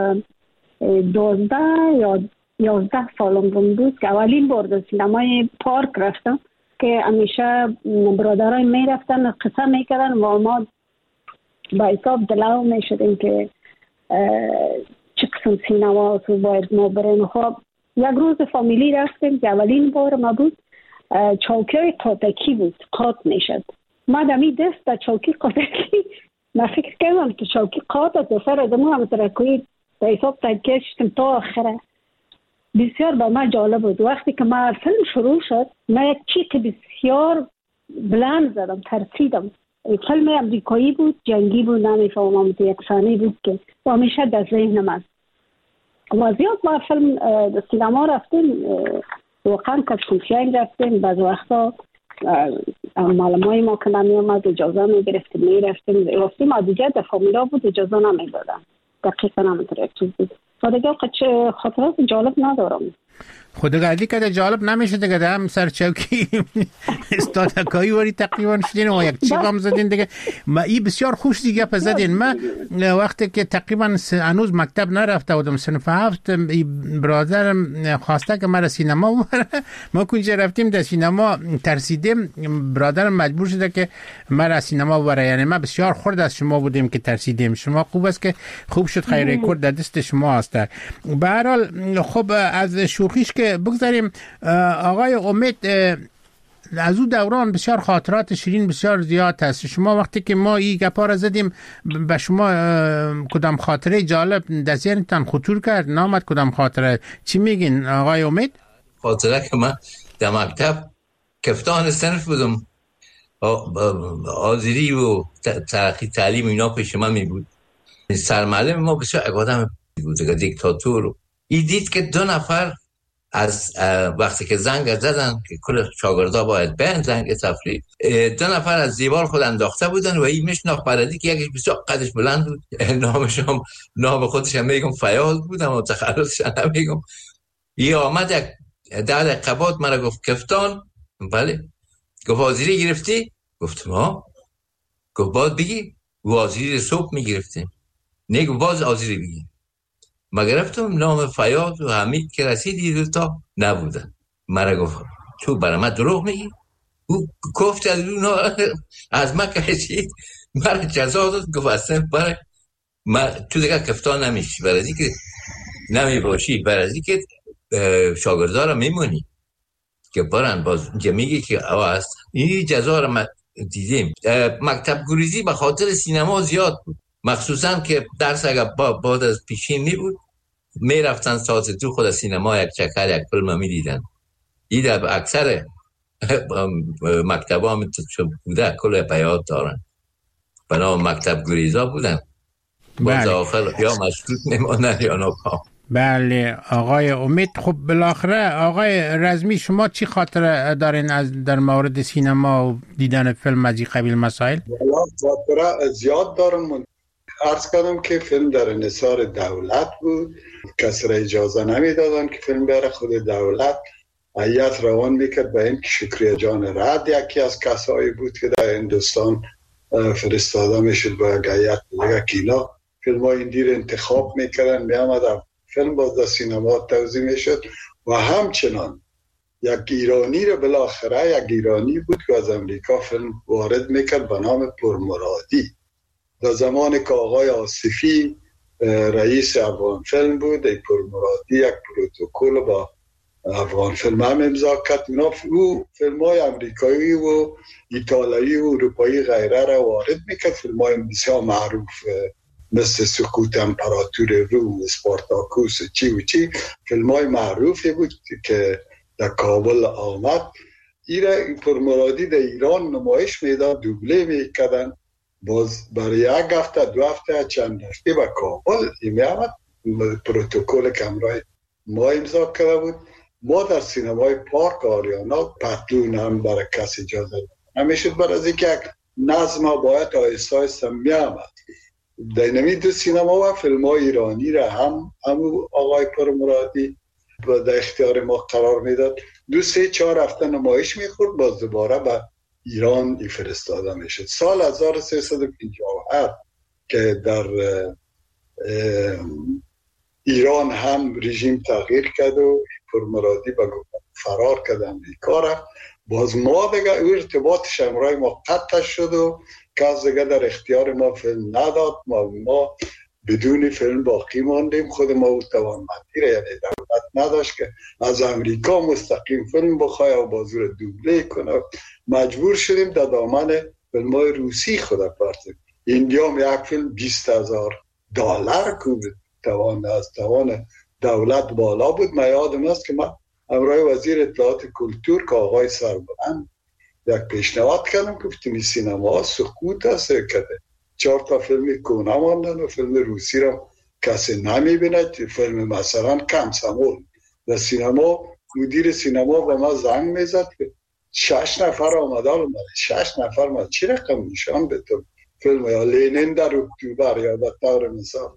12 یا 11 سالم بود که اولین بار در سینمای پارک رفتم که همیشه برادرای می رفتن قصه می کردن و ما با حساب دلاو می شدیم که چه قسم سینما تو باید ما بریم. خب یک روز فامیلی رفتیم که اولین بار ما بود، چوکی قاتکی بود، قات می شد. ما دمی دست در چوکی قاتکی ما فکر کردم که چوکی قات است، سر دمو هم ترکوی با حساب تکشتم تا آخره. بسیار با ما جالب بود. وقتی که ما فیلم شروع شد من یک چیک بسیار بلند زدم، ترسیدم. فیلم امریکایی بود، جنگی بود، نمیفهمم، یک ثانیه بود که همیشه در ذهنم است. و زیاد ما فیلم سینما رفتیم، واقعا که سنفیان رفتیم، بعض وقتا معلمای ما که نمی آمد اجازه می گرفتیم رفتیم ما دیگه در فامیلا بود اجازه نمی دادن، دقیقا نمیتونه یک چیز بود. و دیگه خاطرات جالب ندارم. خودگردی که جالب نمیشه دیگه، هم سر چوکی استادکایی وری تقریبا شدین و یک چیغ هم زدین دیگه. ما ای بسیار خوش دیگه پس زدین. ما وقتی که تقریبا هنوز مکتب نرفته بودم، صنف 7، برادرم خواسته که مرا سینما ببره. ما کنجا رفتیم در سینما ترسیدیم، برادرم مجبور شده که مرا سینما ببره. یعنی ما بسیار خرد از شما بودیم که ترسیدیم. شما خوب است که خوب شد خیر رکورد در دست شما است. به هر حال خب از شوخیش که بگذاریم، آقای امید از اون دوران بسیار خاطرات شیرین بسیار زیاد هست. شما وقتی که ما این گپا را زدیم به شما کدام خاطره جالب در ذهنتان خطور کرد؟ نامد کدام خاطره؟ چی میگین آقای امید؟ خاطره که من در مکتب کفتان صنف بودم، آذری و ترقی تعلیم اینا پیش من می بود. سرمعلم ما بسیار آدم بود، دیکتاتور. ای دید که 2 نفر از وقتی که زنگ زدن که کل شاگردا باید برن زنگ تفریح، 2 نفر از دیوار خود انداخته بودن و این میشناخت بردی که یکیش بسیار قدش بلند بود، نام خودش هم میگم فیاض بود اما تخلصش هم میگم. یه آمد یک در قبات مرا گفت کفتان. بله. گفت آذری گرفتی؟ گفتم ها. گفت باید بگی آذری صبح میگرفتیم. نه گفت باز آذری بگی. ما گرفتم نام فیاض و حمید که رسیدی 2 تا نبودن. مرا گفت تو برای من دروغ میگی؟ او گفت از من که رسید مرا جزا داد. گفت اصلا برای تو دیگه کفتان نمیشی، برای که نمی باشی، برای که شاگردها را میمونی که برن باز اینجا میگی که او هست. این جزا را ما دیدیم. مکتب گریزی به خاطر سینما زیاد بود، مخصوصا که درس اگر بعد از پیشین می بود می رفتن ساعت 2 خود سینما یک چکر یک فیلم می دیدن. این در اکثر مکتب ها بوده، کل بیاد دارن بنام مکتب گریزا بودن. باز آخر یا مشروط نمانن یا ناکام. بله آقای امید. خب بالاخره آقای رزمی شما چی خاطره دارین از در مورد سینما و دیدن فیلم از این قبیل مسائل؟ خاطره زیاد دارم. عرض کردم که فیلم در انحصار دولت بود، کسی را اجازه نمیدادن که فیلم بره. خود دولت هیئت روان میکرد به این که شکریه جان رد یکی از کسایی بود که در هندوستان فرستاده میشد با یک هیئت دیگه که اینا فیلم های این دیر انتخاب میکردن، میامد فیلم باز در سینما توزیع میشد. و همچنان یک ایرانی رو بالاخره، یک ایرانی بود که از امریکا فیلم وارد میکرد به نام پرمرادی. در زمان که آقای آصفی رئیس افغان فیلم بود، پرمرادی یک پروتکل با افغان فیلم هم امضا کرد. او فیلم های امریکایی و ایتالیایی و اروپایی غیره را وارد میکرد. فیلم های بسیار معروف مثل سقوط امپراتور روم، اسپارتاکوس، چی و چی، فیلم های معروفی بود که در کابل آمد. این پرمرادی در ایران نمایش میداد، دوبله میکردن. باز برای یک هفته، 2 هفته، چند هفته به کابل میامد. پروتکل کمرای ما امضا کرده بود. ما در سینمای پارک آریانا پتلون هم برای کسی اجازه نمیشد، برای از اینکه یک نظم باید آهسته آهسته میامد. در نمی 2 سینما و فیلم های ایرانی را هم آقای پرمرادی در اختیار ما قرار میداد. 2-3-4 هفته نمایش میخورد، باز دوباره به ایران فرستاده میشد. سال 1357 که در ایران هم رژیم تغییر کرد و پرمرادی به فرار کرد امریکا رفت، باز ما دیگه ارتباطش همراه ما قطع شد و کس دیگه در اختیار ما فیلم نداد. ما بدون فیلم باقی ماندیم. خود ما توانمندی را، یعنی دولت نداشت که از امریکا مستقیم فیلم بخواه و بازور دوبله کنه. مجبور شدیم در دامن فیلم های روسی خود پرتیم. اینجا یک فیلم $20,000 کوبید، از توان دولت بالا بود. من یادم است که من همراه وزیر اطلاعات کلتور که آقای سربلند یک پیشنهاد کردم، گفتیم این سینما سقوط است کرده، 4 تا فیلم کهنه ماندن و فیلم روسی را کسی نمیبیند. فیلم مثلا کمسمول در سینما، مدیر سینما به ما زنگ میزد که 6 نفر آمدن. 6 نفر ما چی رقم نشان بتون فیلم یا لینین در اکتبر یا به طور مثال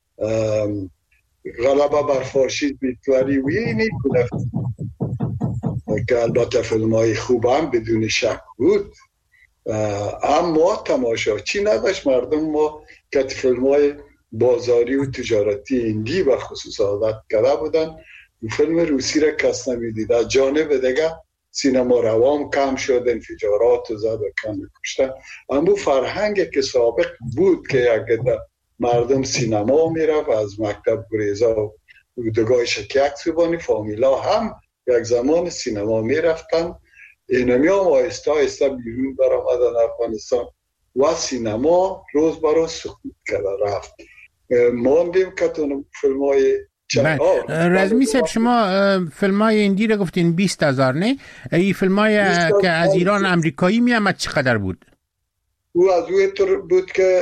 غلبه بر فاشیسم هیتلری و اینی کنه که البته فیلم های خوب هم بدون شک بود. اما تماشاچی نداشت. مردم ما که فیلم های بازاری و تجارتی هندی و خصوص عادت کرده بودن، فیلم روسی را کس نمیدید. از جانب دیگه سینما روام کم شد، انفجارات و زد و کم کشتن. اما فرهنگ که سابق بود که یک مردم سینما میرفت، از مکتب گریزا و دگاه شکیک سوبانی فامیلا هم یک زمان سینما میرفتن. اینمی هم آهسته آهسته بیرون برآمدن افغانستان و سینما روز به روز سقوط کرده رفت. ماندیم که تو فیلم های رزمی صاحب، شما فیلم های هندی رو گفتین 20,000 نه؟ این فیلم های که از ایران امریکایی می آمد چقدر بود؟ او از اوی طور بود که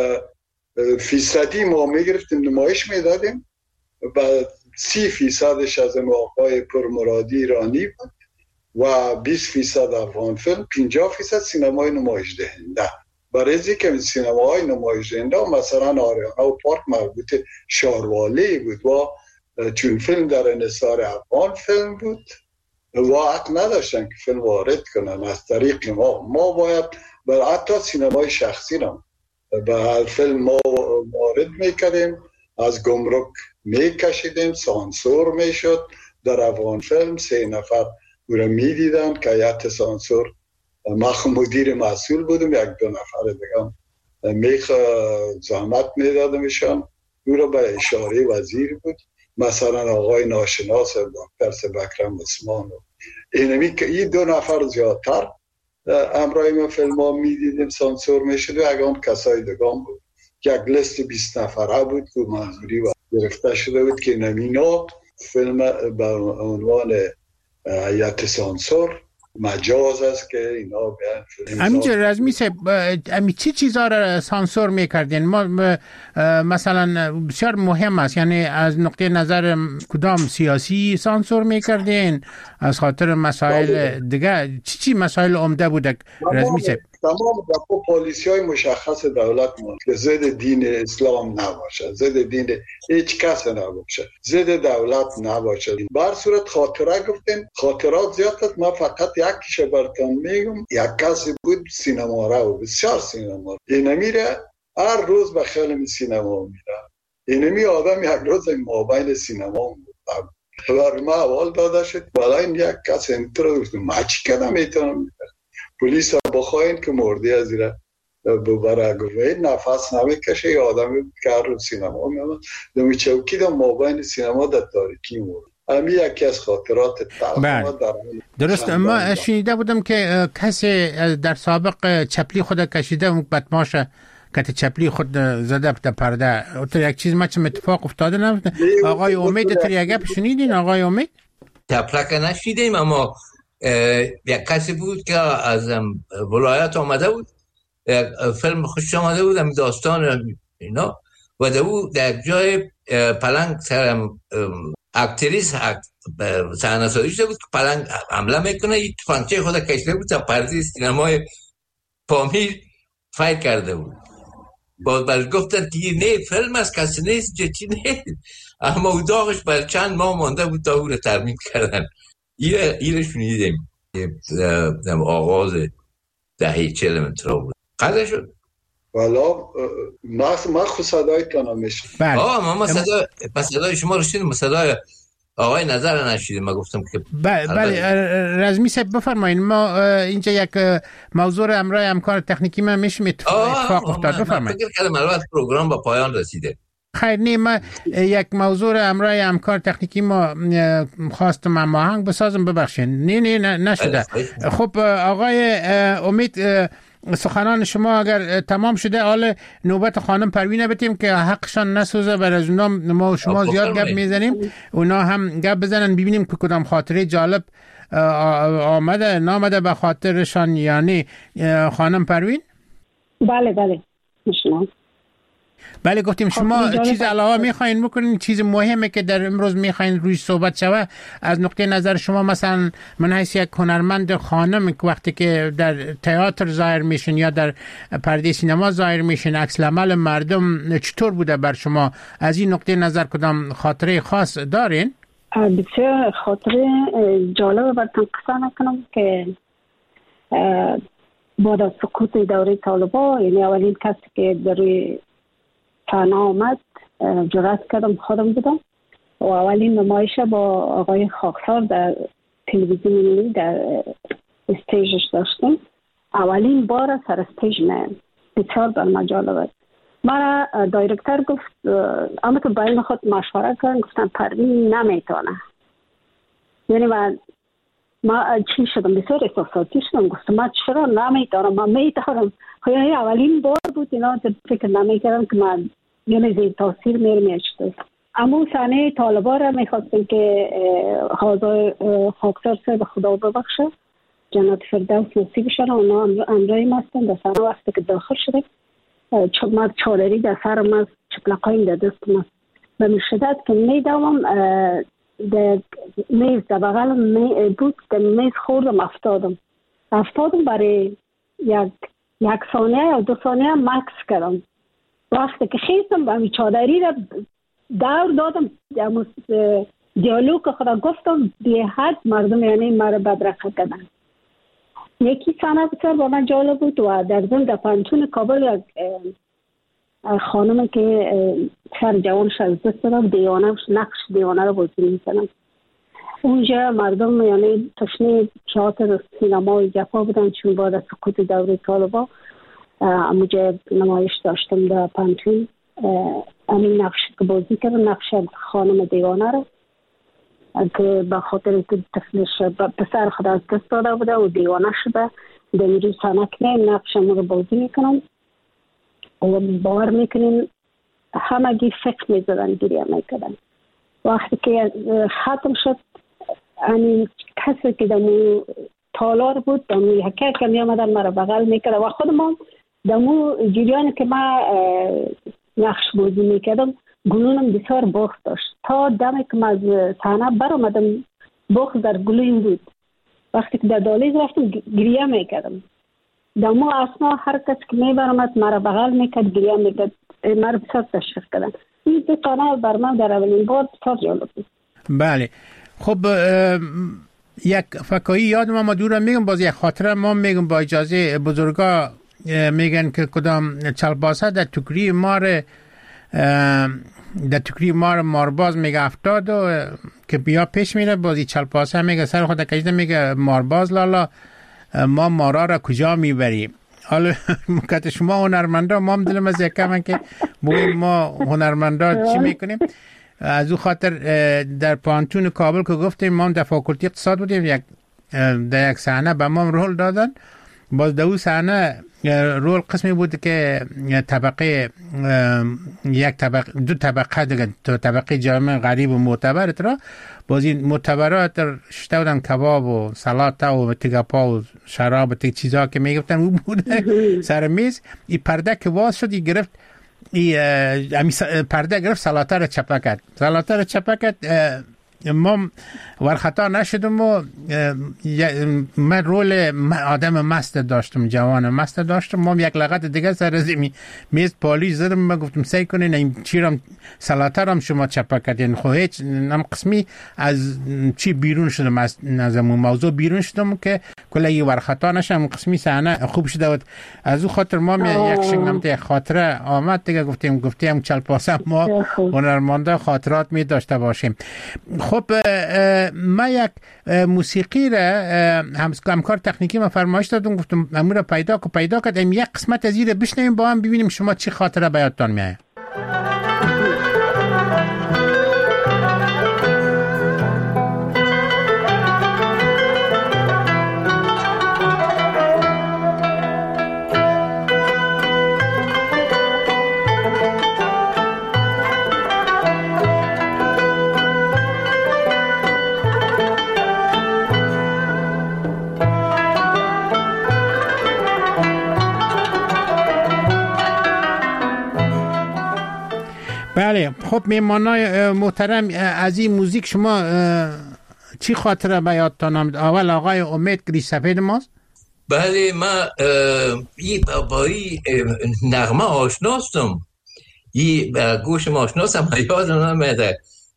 فیصدی ما می گرفتیم نمایش می دادیم و 30% از آقای پرمرادی ایرانی بود و 20% افغان فیلم، 50% سینمای نمایش دهنده. برای ازی که سینماهای نمایش دهنده مثلا آریانا و پارک مربوط شاروالی بود و چون فیلم در انحصار افغان فیلم بود و حق نداشتن که فیلم وارد کنن از طریق ما باید برای حتی سینمای شخصی را به فیلم ما وارد میکردیم، از گمرک میکشیدیم، سانسور میشد. در افغان فیلم 3 نفر او را میدیدن که هیئت سانسور، من مدیر مسئول بودم، 1-2 نفر دیگه زحمت میدادمشان. او را به اشاره وزیر بود، مثلا آقای ناشناس دکتر سبکرم عثمان. اینمی که این 2 نفر زیادتر امرای ما فیلم ها میدیدیم سانسور میشد و اگه کسای دگان بود که یک لیست 20 نفره بود که منظوری و گرفته شده بود که نمینا فیلم به عنوان هیئت سانسور مجاز است که اینا بیان. همینجا رزمی صاحب، چی چیزها را سانسور میکردین؟ ما مثلا بسیار مهم است، یعنی از نقطه نظر کدام سیاسی سانسور میکردین؟ از خاطر مسائل دیگه چی مسائل عمده بوده رزمی صاحب؟ تمام دفعه پالیسی های مشخص دولت ما که ضد دین اسلام نباشه، ضد دین هیچ کس نباشه، ضد دولت نباشه. بر صورت خاطره گفتیم، خاطرات زیاد است. من فقط یکیش براتون میگم. یک کسی بود سینما را و بسیار سینما اینمیره، هر روز به خیلی سینما میره. اینمی آدم یک روز مابین سینما بود. برای ما اول داده شد، بالا این یک کس انتر گفت ما چی کردم میتونم پلیس بخواین که مردی از ایره ببره. گفت نفس نمیکشه. یه آدمی که هر روز سینما میامد دمی چوکی در مابین سینما در تاریکی مرد. همین یکی از خاطرات تلخ. درست. ما شنیده بودم که کسی در سابق چپلی خود کشیده و بدماشه که چپلی خود زده در پرده. تو یک چیز ما چه اتفاق افتاده نبوده؟ آقای امید تر یک گپ شنیدین؟ آقای امید چپلک نشیدیم، اما یک کسی بود که از ولایت آمده بود، فیلم خوش آمده بود، هم داستان اینا، و در جای پلنگ سرم اکتریس صحنه سازی شده بود که پلنگ حمله میکنه، یک تفنگچه خود کشیده بود تا پرده سینمای پامیر فایر کرده بود. باز گفتن که نه فیلم است، کسی نیست، چی نیست، اما او داغش بر چند ماه مانده بود تا او رو ترمیم کردن. ایره شنیدیم در آغاز دهه 40 منطقه بود. قضا شد والا ما خود صدای کنم میشه. ما صدای شما رو شنیدیم، صدای آقای نظر نشیدیم. ما گفتم که بله رزمی صاحب بفرمایید. ما اینجا یک موضوع امرای همکار تکنیکی ما میشم اتفاق افتاد. بفرمایید. فکر کردم البته پروگرام با پایان رسیده. خیر نه، ما یک موضوع امرای همکار تکنیکی ما خواستم هماهنگ بسازم، ببخشید. نه نشده. خب آقای امید، سخنان شما اگر تمام شده، حال نوبت خانم پروینه بتیم که حقشان نسوزه. بر از اونا ما و شما زیاد گپ میزنیم، اونا هم گپ بزنن، ببینیم که کدام خاطره جالب آمده نامده به خاطرشان. یعنی خانم پروین؟ بله شما. بله گفتیم شما چیز علاوه میخواین بکنین، چیز مهمه که در امروز میخواین روی صحبت شوه از نقطه نظر شما. مثلا من حیث یک هنرمند خانم که وقتی که در تئاتر ظاهر میشین یا در پرده سینما ظاهر میشین، عکس العمل مردم چطور بوده بر شما؟ از این نقطه نظر کدام خاطره خاص دارین؟ بسیار خاطره جالب براتون قصه نکنم که بعد از سقوط دوره طالبان، یعنی اولین کسی که در روی صحنه آمد جرأت کردم خودم بودم و اولین نمایش با آقای خاکسار در تلویزیون ملی در استیجش داشتیم. اولین بار سر استیج من بسیار بر ما جالب. مرا دایرکتر گفت، اما که باید خود مشوره کردن، گفتن پروین نمیتونه. یعنی ما چی شدم، بسیار احساساتی شدم، گفتم ما چرا نمیتونم، من میتونم. خیلی اولین بار بود، اینا فکر نمیکردم که من یعنی زیر تاثیر میشد. اما صحنه طالبان را میخواستم که حاضر خاکسار صاحب خدا ببخشه، جنت فردوس نصیب شد، اونا امرای ما هستن. در صحنه وقتی که داخل شده من چادری در سرم است، چپلقایم در دستم است، به شدت که میدوم در میز در بغل بود، در میز خوردم، افتادم برای یک ثانیه یا 2 ثانیه مکس کردم. وقتی که خیستم به چادری را دور دادم، دیالوگ خدا گفتم، به حد مردم یعنی مرا بدرقه کردن. یکی صحنه بسیار با من جالب بود و در ضمن در پانتون کابل یک خانم که سر جوانش از دست دادم، نقش دیوانه رو بازی میکنم. اونجا مردم یعنی تشنه تئاتر سینما و جفا بودن، چون بعد از سقوط دوره طالبان اونجا نمایش داشتم در پانتون. همین نقش که بازی کردم، نقش خانم دیوانه رو که به خاطر که طفلش پسر خود از دست داده بوده و دیوانه شده، در میروز سنک نیم نقشم رو بازی میکنم و باور میکنین همگی فکر میزدن، گریه میکردن. وقتی که ختم شد، یعنی کسی که دمو تالار بود دمو یکی که می آمدن مرا بغل میکرد و خودم دمو جریان که من نقش بازی میکردم گلونم بسیار بخت داشت. تا دمی که من از صحنه برآمدم بخت در گلویم بود. وقتی که در دالیز رفتم گریه میکردم. دما اسما هر کس که میبرمت مرا بغل میکرد گریه میکرد مرا بسیار تشویق کردن. این دو تانه بر من در اولین بار بسیار جالب بود. بله خب یک فکایی یادم ما دورم میگم باز یک خاطره ما میگم با اجازه بزرگا میگن که کدام چلباسه در توکری مار مارباز میگه افتاد و که بیا پیش میره بازی چلباسه میگه سر خود کشیده میگه مارباز لالا ما مارا را کجا میبریم. حالا که شما هنرمندا ما هم دلم از یکم که ما هنرمندا چی میکنیم. از او خاطر در پانتون کابل که گفتیم ما در فاکولتی اقتصاد بودیم در یک صحنه به ما رول دادن. باز در اون صحنه رول قسمی بود که طبقه دو طبقه دیگه طبقه جامعه غریب و معتبر را باز این معتبرات شته بودن کباب و سلات و تیگپا و شراب و تیگ چیزها که میگفتن اون بوده سر میز. این پرده که واز شد گرفت پرده گرفت سلاته را چپه کرد ما ورخطا نشدم و من رول آدم مست داشتم جوان مست داشتم. ما یک لغت دیگه سر از میز پالیش زدم ما گفتم سعی کنین این چیرم سلاته رام شما چپه کردین. خب هیچ نم قسمی از چی بیرون شدم از نظمون موضوع بیرون شدم که کلی ورخطا نشم قسمی صحنه خوب شده. از او خاطر ما یک شنگم یک خاطره آمد دیگه گفتیم چلپاسه ما هنرمندا خاطرات می داشته باشیم. خب ما یک موسیقی را همکار تکنیکی ما فرمایش دادم گفتم امور را پیدا کردیم یک قسمت از این بشنویم با هم ببینیم شما چی خاطره به یادتان میاد. بله خب میمانای محترم از این موزیک شما چی خاطره به یادتان آمد؟ اول آقای امید گریش سفید ماست. بله من با این نغمه آشناستم گوشم آشناستم یادم نمیاد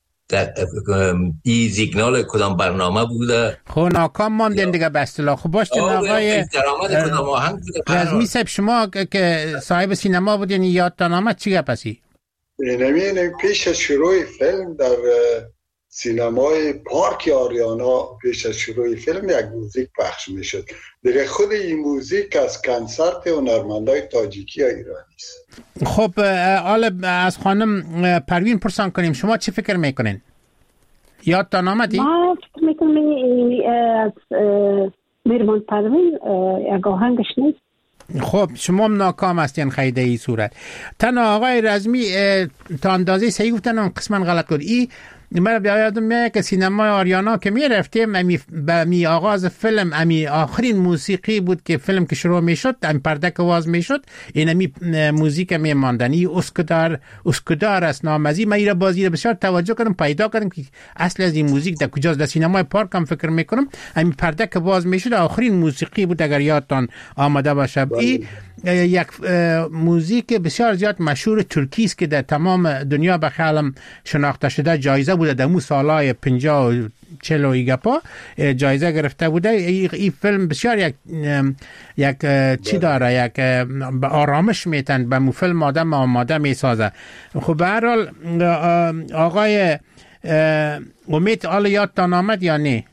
این سیگنال کدام برنامه بوده. خب ناکام ماندین دیگه به اصطلاح. خب باشتین آقای رزمی صاحب شما که صاحب سینما بودین یادتان آمد چی پسی؟ نمین پیش از شروع فیلم در سینمای پارک آریانا پیش از شروع فیلم یک موزیک پخش می شد. دیگه خود این موزیک از کنسرت هنرمندای تاجیکی ایرانی است. خب حالا از خانم پروین پرسان کنیم شما چی فکر میکنین؟ یادتان آمدی؟ ما فکر میکنم از میرمان پروین یک آهنگش نیست. خب شما هم ناکام هستین خیده ای صورت. تنها آقای رزمی تا اندازه صحیح گفتن اون قسما غلط کرد. من به یادم میاد که سینمای آریانا که میرفتیم می آغاز فیلم امی آخرین موسیقی بود که فیلم که شروع میشد ام پرده که واز میشد این موزیک میماندنی اسکودار است نامزی. من ایرا بازی بسیار توجه کردم پیدا کردم که اصل از این موزیک در کجاست. در سینمای پارک هم فکر میکنم امی پرده که واز میشد آخرین موسیقی بود اگر یادتان آمده باشه. این یک موزیک بسیار زیاد مشهور ترکی است که در تمام دنیا به خیالم شناخته شده. جایزه بوده در مو سالهای 50 و 40 ایگپا جایزه گرفته بوده. این فیلم بسیار یک چی داره یک آرامش میتن به مو فیلم آدم آماده میسازه. خب به هر حال آقای امید حالا یادتان آمد یا نه؟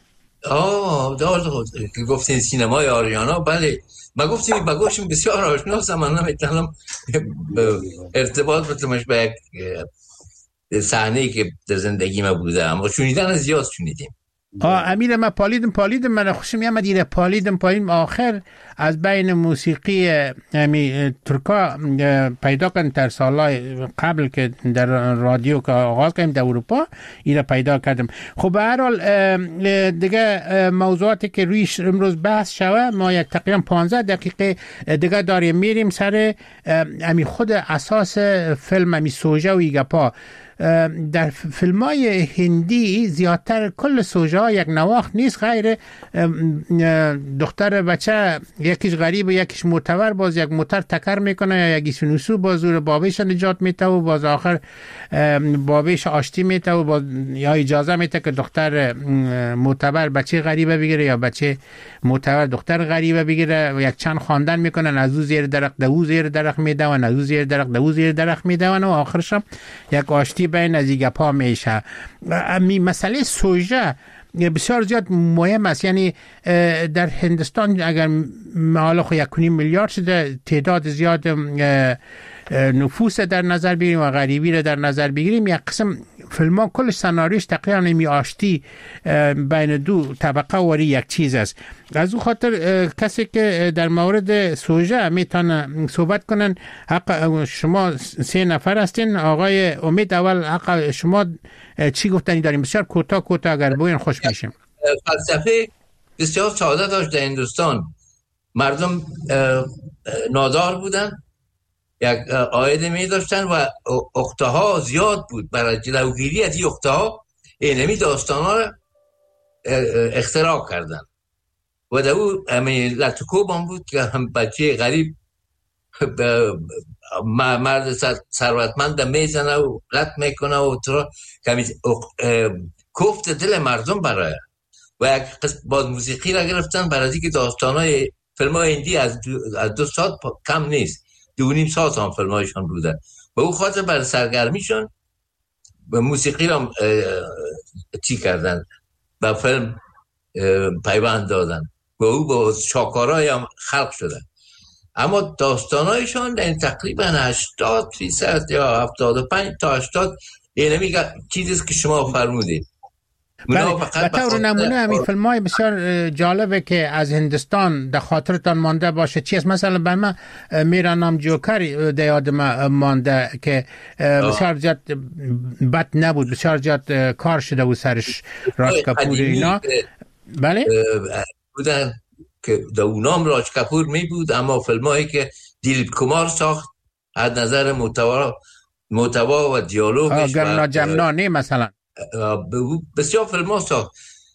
گفتین سینمای آریانا. بله من گفتیم با گوشم بسیار آشناستم. من نمیتونم ارتباط بتمش به یک صحنه‌ای که در زندگی ما بوده اما شنیدن زیاد شنیدیم. امیر من پالیدم من خوشم میامد ایره پالیدم آخر از بین موسیقی ترکا پیدا کردم در سالهای قبل که در رادیو که آغاز کردیم در اروپا ایره پیدا کردم. خب به هر حال دیگه موضوعاتی که رویش امروز بحث شوه ما یک تقریبا 15 دقیقه دیگه داریم میریم سر خود اساس فیلم سوژه و ایگپا. در فیلم‌های هندی زیادتر کل سوژه ها یک نواخت نیست غیر دختر بچه یکیش غریب و یکیش معتبر، باز یک موتر تکر میکنه یا یکیش نوسو باز زور بابیش نجات میته و باز آخر بابیش آشتی میته و باز یا اجازه میته که دختر معتبر بچه غریبه بگیره یا بچه معتبر دختر غریبه بگیره و یک چند خواندن میکنن، از او زیر درخت دو زیر درخت میدون، از او زیر درخت دو زیر درخت میدون و آخرش هم یک آشتی بین از این گپا میشه. مسئله سوژه بسیار زیاد مهم است. یعنی در هندوستان اگر حالا خو 1.5 میلیارد شده، تعداد زیاد نفوس در نظر بگیریم و غریبی رو در نظر بگیریم، یک قسم فیلم ها کلش سناریوش تقریبا نمی آشتی بین دو طبقه وری یک چیز است. از او خاطر کسی که در مورد سوژه میتونه صحبت کنن، حق شما 3 نفر هستین. آقای امید اول حق شما چی گفتنی داریم؟ بسیار کوتاه اگر بگوین خوش میشیم. فلسفه بسیار ساده داشت در هندوستان. مردم نادار بودن، یک عاید می داشتن و اختها زیاد بود. برای جلوگیری از این اختها اینمی داستان ها را اختراع کردن و در او لطکوب هم بود که هم بچه غریب مرد ثروتمند میزنه و لط میکنه و کفت دل مردم برای و یک باز موسیقی را گرفتن برای اینکه داستان های فیلم های هندی از 2 ساعت کم نیست، 2.5 ساعت هم فیلم هایشان بوده و او خاطر برای سرگرمیشون به موسیقی را چی کردن به فیلم پیوند دادن و او با شاکارای هم خلق شده. اما داستانایشان در تقریبا 80% یا 75 تا 80 اینمی چیزیست که شما فرمودید. به طور نمونه همین فیلم های بسیار جالبه که از هندوستان در خاطرتان مانده باشه چی است؟ مثلا بر من میرا نام جوکر در یاد مانده که بسیار زیاد بد نبود، بسیار زیاد کار شده بود سرش، راج کپور اینا بله بودن که در اونام راج کپور می بود، اما فیلم هایی که دیلیپ کمار ساخت از نظر محتوا و دیالوگش گرنا جمنا نه مثلا بسیار فیلم ها ساخت.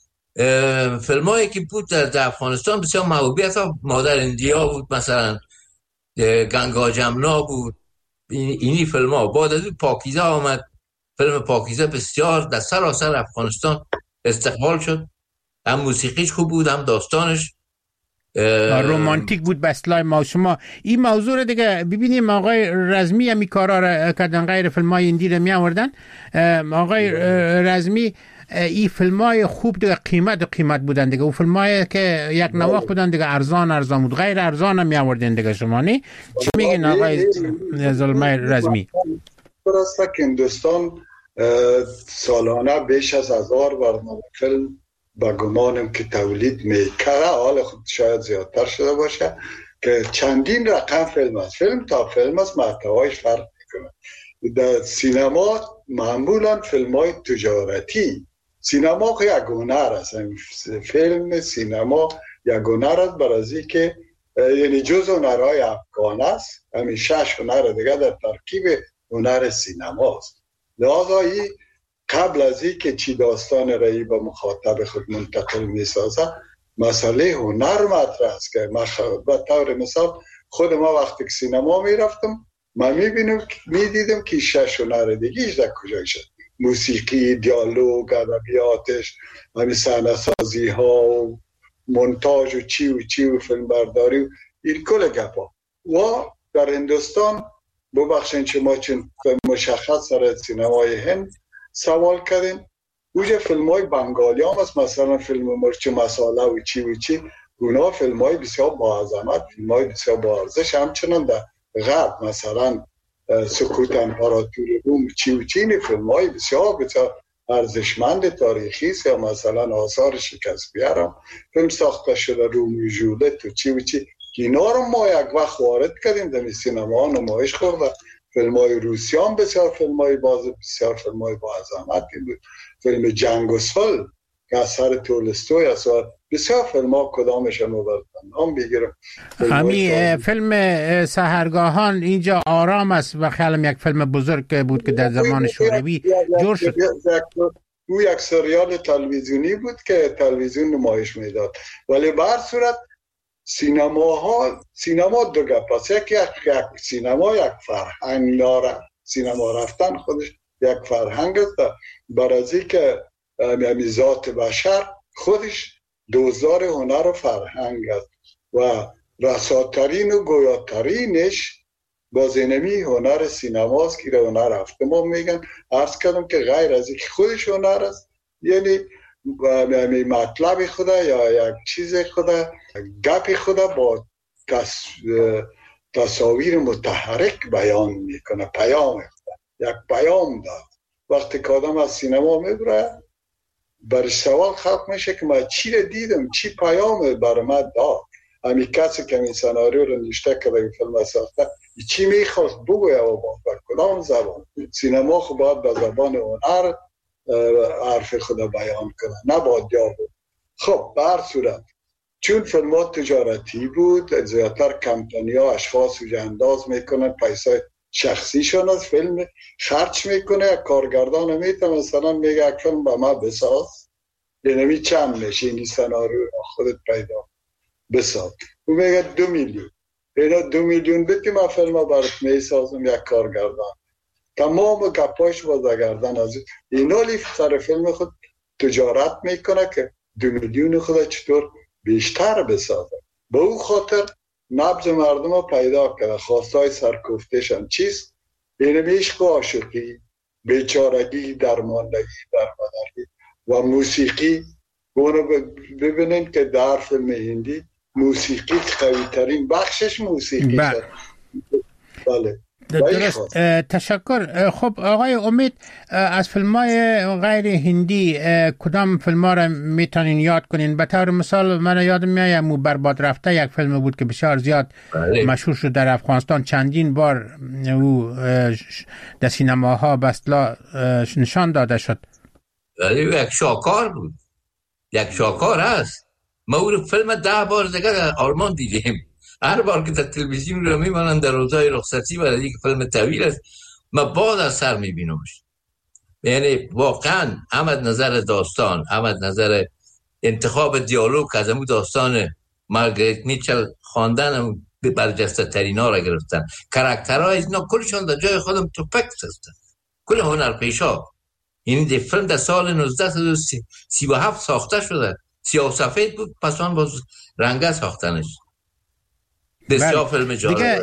فیلم هایی که بود در افغانستان بسیار محبوبیت ها، مادر اندیا بود مثلا، گنگا جمنا بود، اینی فیلم ها. بعد از پاکیزه آمد، فیلم پاکیزه بسیار در سراسر افغانستان استقبال شد، هم موسیقیش خوب بود هم داستانش رومانتیک بود. به اصطلاح ما شما این موضوع رو دیگه ببینیم آقای رزمی هم این کارا رو کردن، غیر فیلم‌های هندی رو می آوردن. آقای رزمی این فیلم‌های خوب دیگه قیمت بودن دیگه، و فیلم‌هایی که یک نواخت بودن دیگه ارزان بود، غیر ارزان هم می آوردن دیگه. شما نه چی میگین آقای زلمه رزمی؟ درسته که هندوستان سالانه بیش از 1000 برنامه فیلم با گمانم که تولید میکنه، حال خود شاید زیادتر شده باشه، که چندین رقم فیلم است. فیلم تا فیلم است، محتوایش فرق میکنه. در سینما معمولا فیلم های تجارتی، سینما یک هنر است، فیلم سینما یک هنر است، برای که یعنی جز هنرهای افغان است، همین 6 هنر دیگه در ترکیب هنر سینما است. لذا قبل از این که چی داستان رایی به مخاطب خود منتقل می سازه، مسئله هنر مطرح است. که به طور مثال خود ما وقتی که سینما می رفتم، من می دیدم که 6 هنر دیگیش در کجای شد، موسیقی، دیالوگ، ادبیاتش، همین صحنه سازی ها و مونتاژ و چی و فیلم برداری و این کل گپا. و در هندوستان ببخشید شما چون مشخص سر سینمای هند سوال کردین، اوجه فیلم های بنگالی هم است، مثلا فیلم مرچ مساله و چی اونا فیلم های بسیار با عظمت، فیلم های بسیار با ارزش. همچنان در غرب مثلا سکوت امپراتور روم چی این فیلم های بسیار ارزشمند تاریخی است. یا مثلا آثار شکسپیر هم فیلم ساخته شده، رومیو جولیت و چی اینا رو ما یک وقت وارد کردیم در سینما، نمایش خورده. فیلم های روسی هم بسیار فیلم های بسیار فیلم های با عظمت بود. فیلم جنگ و صلح که اثر تولستوی است، بسیار فیلم ها کدامش نام بگیرم. همین فیلم سحرگاهان اینجا آرام است و خیلی یک فیلم بزرگ بود که در زمان شوروی جور شد. او یک سریال تلویزیونی بود که تلویزیون نمایش میداد، ولی به هر صورت سینما دو گپ است. یک سینما یک فرهنگ داره، سینما رفتن خودش یک فرهنگ است. برای که ذات بشر خودش دوزار هنر و فرهنگ است و رساترین و گویاترینش بازینمی هنر سینماست که هنر هفته ما میگن. عرض کردم که غیر از اینکه خودش هنر است، یعنی مطلب خدا یا یک چیز خدا، گپ خدا با تصاویر متحرک بیان میکنه، پیام خدا، یک پیام داد. وقتی که آدم از سینما میبره بر سوال خلق میشه که من چی رو دیدم، چی پیام بر من داد. همین کسی که این سناریو رو نوشته که این فیلم ساخته چی میخواست بگویه و با کدام زبان. سینما خب باید به زبان هنر حرف خدا بیان کنه، نه با دیالوگ. خب به هر صورت چون فیلم ها تجارتی بود، زیادتر کمپانی ها اشخاص رو انداز میکنن، پیسه شخصیشون از فیلم خرچ میکنه. یک کارگردان میتونه مثلا میگه یک فیلم با ما بساز، یعنی چند میشه این سناریو خودت پیدا بساز. او میگه 2 میلیون، اینا 2 میلیون بدی من فیلم برات میسازم. یک کارگردان تمام گپاش بازگردن از اینا لیف سر فیلم خود تجارت میکنه که 2 میلیون خود چطور بیشتر بسازه. به او خاطر نبض مردم رو پیدا کرده. خواستای سرکوفتشان چیست؟ این عشق و عاشقی، بیچارگی، درماندگی و موسیقی. اونو ببینید که در فیلم هندی موسیقی قوی ترین بخشش موسیقی شد. بله درست، تشکر. خب آقای امید، از فیلم‌های غیر هندی کدام فیلم‌ها را میتونین یاد کنین؟ به طور مثال من یادم میاد مو برباد رفته یک فیلم بود که بسیار زیاد مشهور شد در افغانستان، چندین بار او در سینماها بسلا نشان داده شد. یک شاکار بود، یک شاکار هست. ما او فیلم 10 بار دیگه آرمان دیدیم. هر بار که در تلویزیون رو میمانن در روزهای رخصتی برای اینکه فیلم طویل است، ما باز از سر میبینمش. یعنی واقعا هم از نظر داستان، هم از نظر انتخاب دیالوگ از همون داستان مارگریت میچل خواندن به برجسته ترین ها را گرفتن. کاراکترهای اینا کلشون در جای خودم توپکس هستن، کل هنرپیشا. این دی فیلم در سال 1937 ساخته شده، سیاه و سفید بود، پس آن باز رنگه ساختنش. بسیار فیلم جالب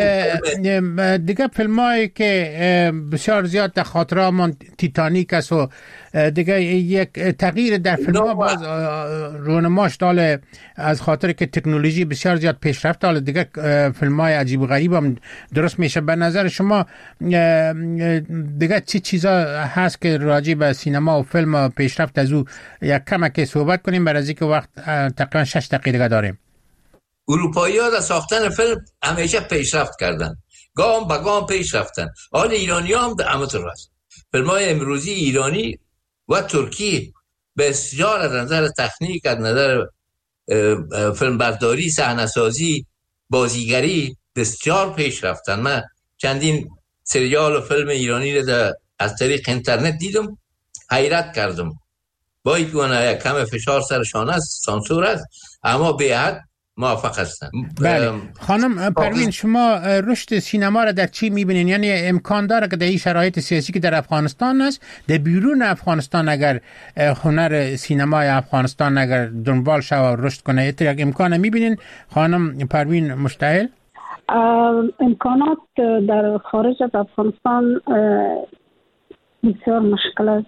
دیگه فیلمایی که بسیار زیاد در خاطرامون تیتانیک است و دیگه یک تغییر در فیلم ها باز رونماش داله از خاطر که تکنولوژی بسیار زیاد پیشرفت داله. دیگه فیلم های عجیب و غریب هم درست میشه. به نظر شما دیگه چی چیزا هست که راجع به سینما و فیلم و پیشرفت از او یک کمک صحبت کنیم؟ برای اینکه وقت تقریبا 6 دقیقه دیگه داریم. اروپایی‌ها در ساختن فیلم همیشه پیشرفت کردن، گام به گام پیش رفتن. حال ایرانی‌ها هم در همونطور هست. فیلم‌های امروزی ایرانی و ترکی بسیار از نظر تکنیک، از نظر فیلمبرداری، صحنه‌سازی، بازیگری بسیار پیش رفتن. من چندین سریال و فیلم ایرانی رو از طریق اینترنت دیدم، حیرت کردم. با اینکه کم فشار سرشان است، سانسور است، اما به حد موافق هستم. بله. خانم پروین، شما رشد سینما را در چی میبینین؟ یعنی امکان داره که در این شرایط سیاسی که در افغانستان است، در بیرون افغانستان اگر هنر سینمای افغانستان اگر دنبال شود و رشد کنه، یک امکان میبینین خانم پروین مشتعل؟ امکانات در خارج از افغانستان بسیار مشکل است.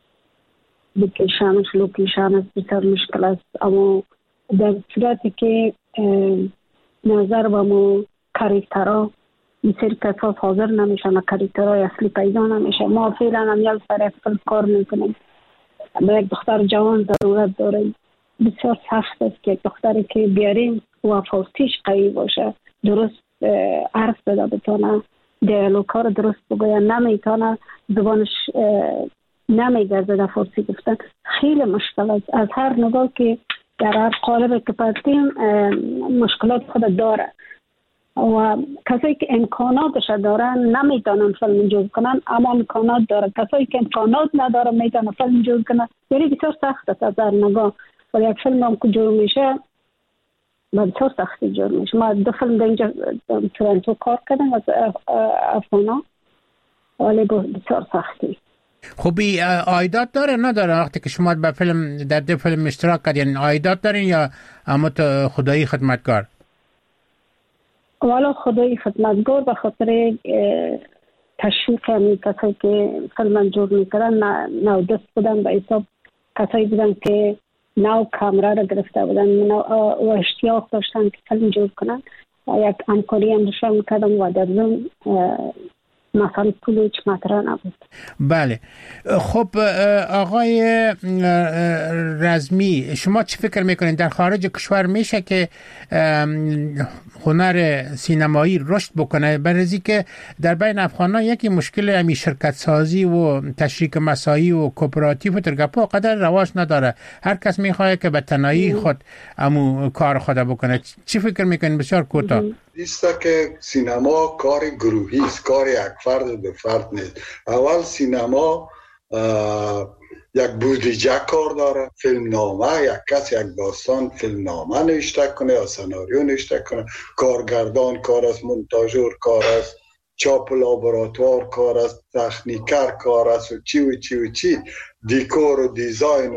لوکیشنش بسیار مشکل است، اما در صورتی که نظر به مو کاریکترها بسیار کساس حاضر نمیشن، کاریکترهای اصلی پیدا نمیشه. ما فعلا هم یک سر فیلم کار میکنیم، به یک دختر جوان ضرورت داریم. بسیار سخت است که یک دختری که بیاریم و فارسیش قوی باشه، درست حرف بده بتونه، دیالوگ ها رو درست بگوید، نمیتونه، زبانش نمیگرده در فارسی گفتن. خیلی مشکل است. از هر نگاه که در هر قالب که پرتیم مشکلات خود داره و کسایی که امکاناتش دارن نمیتونن فیلم جور کنن، اما امکانات داره. کسایی که امکانات نداره میتونن فیلم جور کنن. یعنی بسیار سخت است از هر نگاه. ولی یک فیلم هم که جور میشه بسیار سختی جور میشه. ما 2 فیلم در اینجا تورنتو کار کردم از افغانا، ولی بسیار سختی. خوبی عایدات داره نداره وقتی که شما به فیلم در 2 فیلم اشتراک کردین؟ عایدات دارین یا اما خدایی خدمتگار؟ والا خدای خدمتگار به خاطر تشویق همی کسایی که فیلم جور میکردن نو دست بودن، به حساب کسایی بودن که نو کامرا را گرفته بودن و اشتیاق داشتن که فیلم جور کنن و یک همکاری هم داشتن میکردم و در ضمن مثلا پول هیچ مطرح نبود. بله. خب آقای رزمی، شما چی فکر میکنید در خارج کشور میشه که هنر سینمایی رشد بکنه؟ برای که در بین افغان‌ها یکی مشکل همی شرکت سازی و تشریک مساعی و کوپراتیو و ترگپا قدر رواج نداره. هر کس میخواد که به تنهایی خود امو کار خود بکنه. چی فکر میکنید؟ بسیار کوتاه. ایستا که سینما کار گروهی است، کار یک فرد به فرد نیست. اول سینما یک بودجه کار داره، فیلم نامه، یک کس یک داستان فیلم نامه نوشته کنه یا سناریو نوشته کنه، کارگردان کار است، مونتاژور کار است، چاپ لابراتوار کار است، تکنیکر کار است و چی دیکور و دیزاین و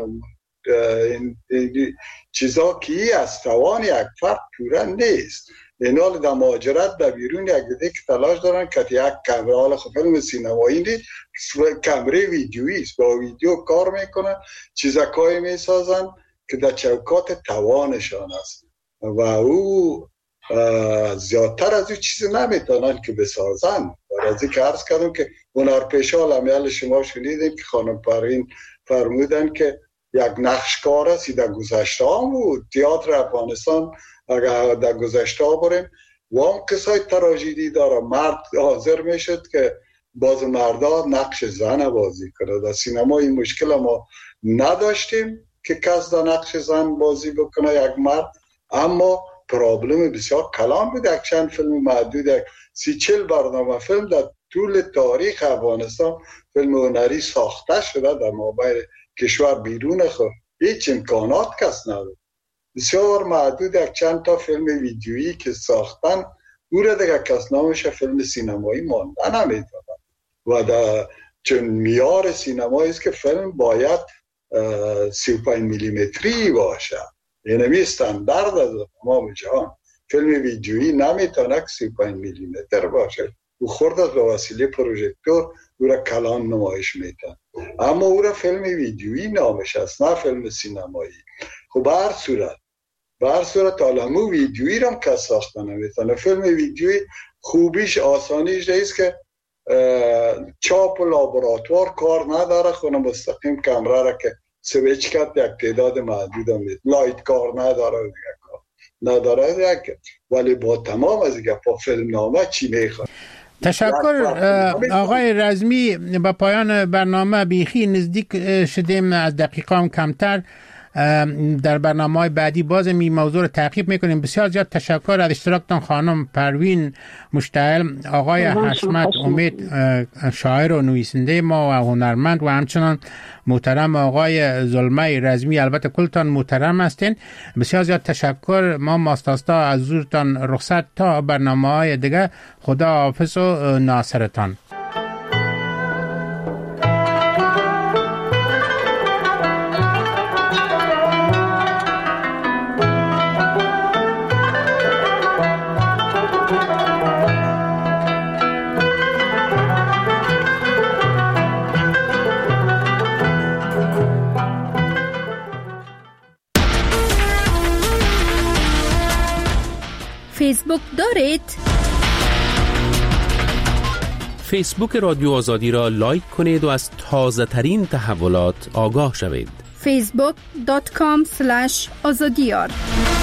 چیزا که ای از توان یک فرد پوره نیست. این حال در مهاجرت در بیرون یک دیگه که تلاش دارن که یک کامره، حالا خب فیلم سینمایی نیست، کامره ویدیویی است، با ویدیو کار میکنن، چیزکایی میسازن که در چوکات توانشان است و او زیادتر از او چیزی نمیتونن که بسازن. برای که عرض کردم که هنرپیشه امیال شما شنیدیم که خانم پروین فرمودن که یک نقشکار است. در گذشته هم بود تئاتر افغانستان، اگر در گذشته ها بریم و هم قصای تراژدی داره، مرد حاضر میشد که باز مردا نقش زن بازی کنه. در سینما این مشکل ما نداشتیم که کس در نقش زن بازی بکنه یک مرد، اما پرابلم بسیار کلان بود. یک چند فیلم محدود، 30-40 برنامه فیلم در طول تاریخ افغانستان فیلم هنری ساخته شده در مابین کشور بیرون خود هیچ امکانات کس نداره. بسیار محدود یک چند تا فیلم ویدیویی که ساختن او را دیگه کس نامش فیلم سینمایی مانده نمیتونه و چون میار سینمایی است که فیلم باید 35 میلیمتری باشه، یعنی استاندارد از تمام جهان. فیلم ویدیویی نمیتونه که 35 میلیمتر باشه، او خورد از به وسیله پروژکتور او را کلان نمایش میتن، اما او را فیلم ویدیویی نامش است، نه فیلم سینمایی. خب به هر صورت عالمو ویدیویی را هم کس ساخته نمیتونه. فیلم ویدیویی خوبیش آسانیش نیست که چاپ و لابراتوار کار نداره، خونه مستقیم کامره را که سویچ کرد یک تعداد محدود هم لایت کار نداره ولی با تمام از گپا فیلم نامه چی میخواد. تشکر آقای رزمی. به پایان برنامه بیخی نزدیک شدیم، از دقیقه هم کمتر. در برنامه‌های بعدی باز این موضوع رو تعقیب میکنیم. بسیار زیاد تشکر از اشتراکتان خانم پروین مشتعل، آقای حشمت امید شاعر و نویسنده ما و هنرمند و همچنان محترم آقای زلمه رزمی. البته کلتان محترم هستین. بسیار زیاد تشکر. ما ماستاستا از حضورتان رخصت تا برنامه‌های دیگه. خدا حافظ و ناصرتان. فیسبوک دارید؟ فیسبوک رادیو آزادی را لایک کنید و از تازه ترین تحولات آگاه شوید. facebook.com/azadiyar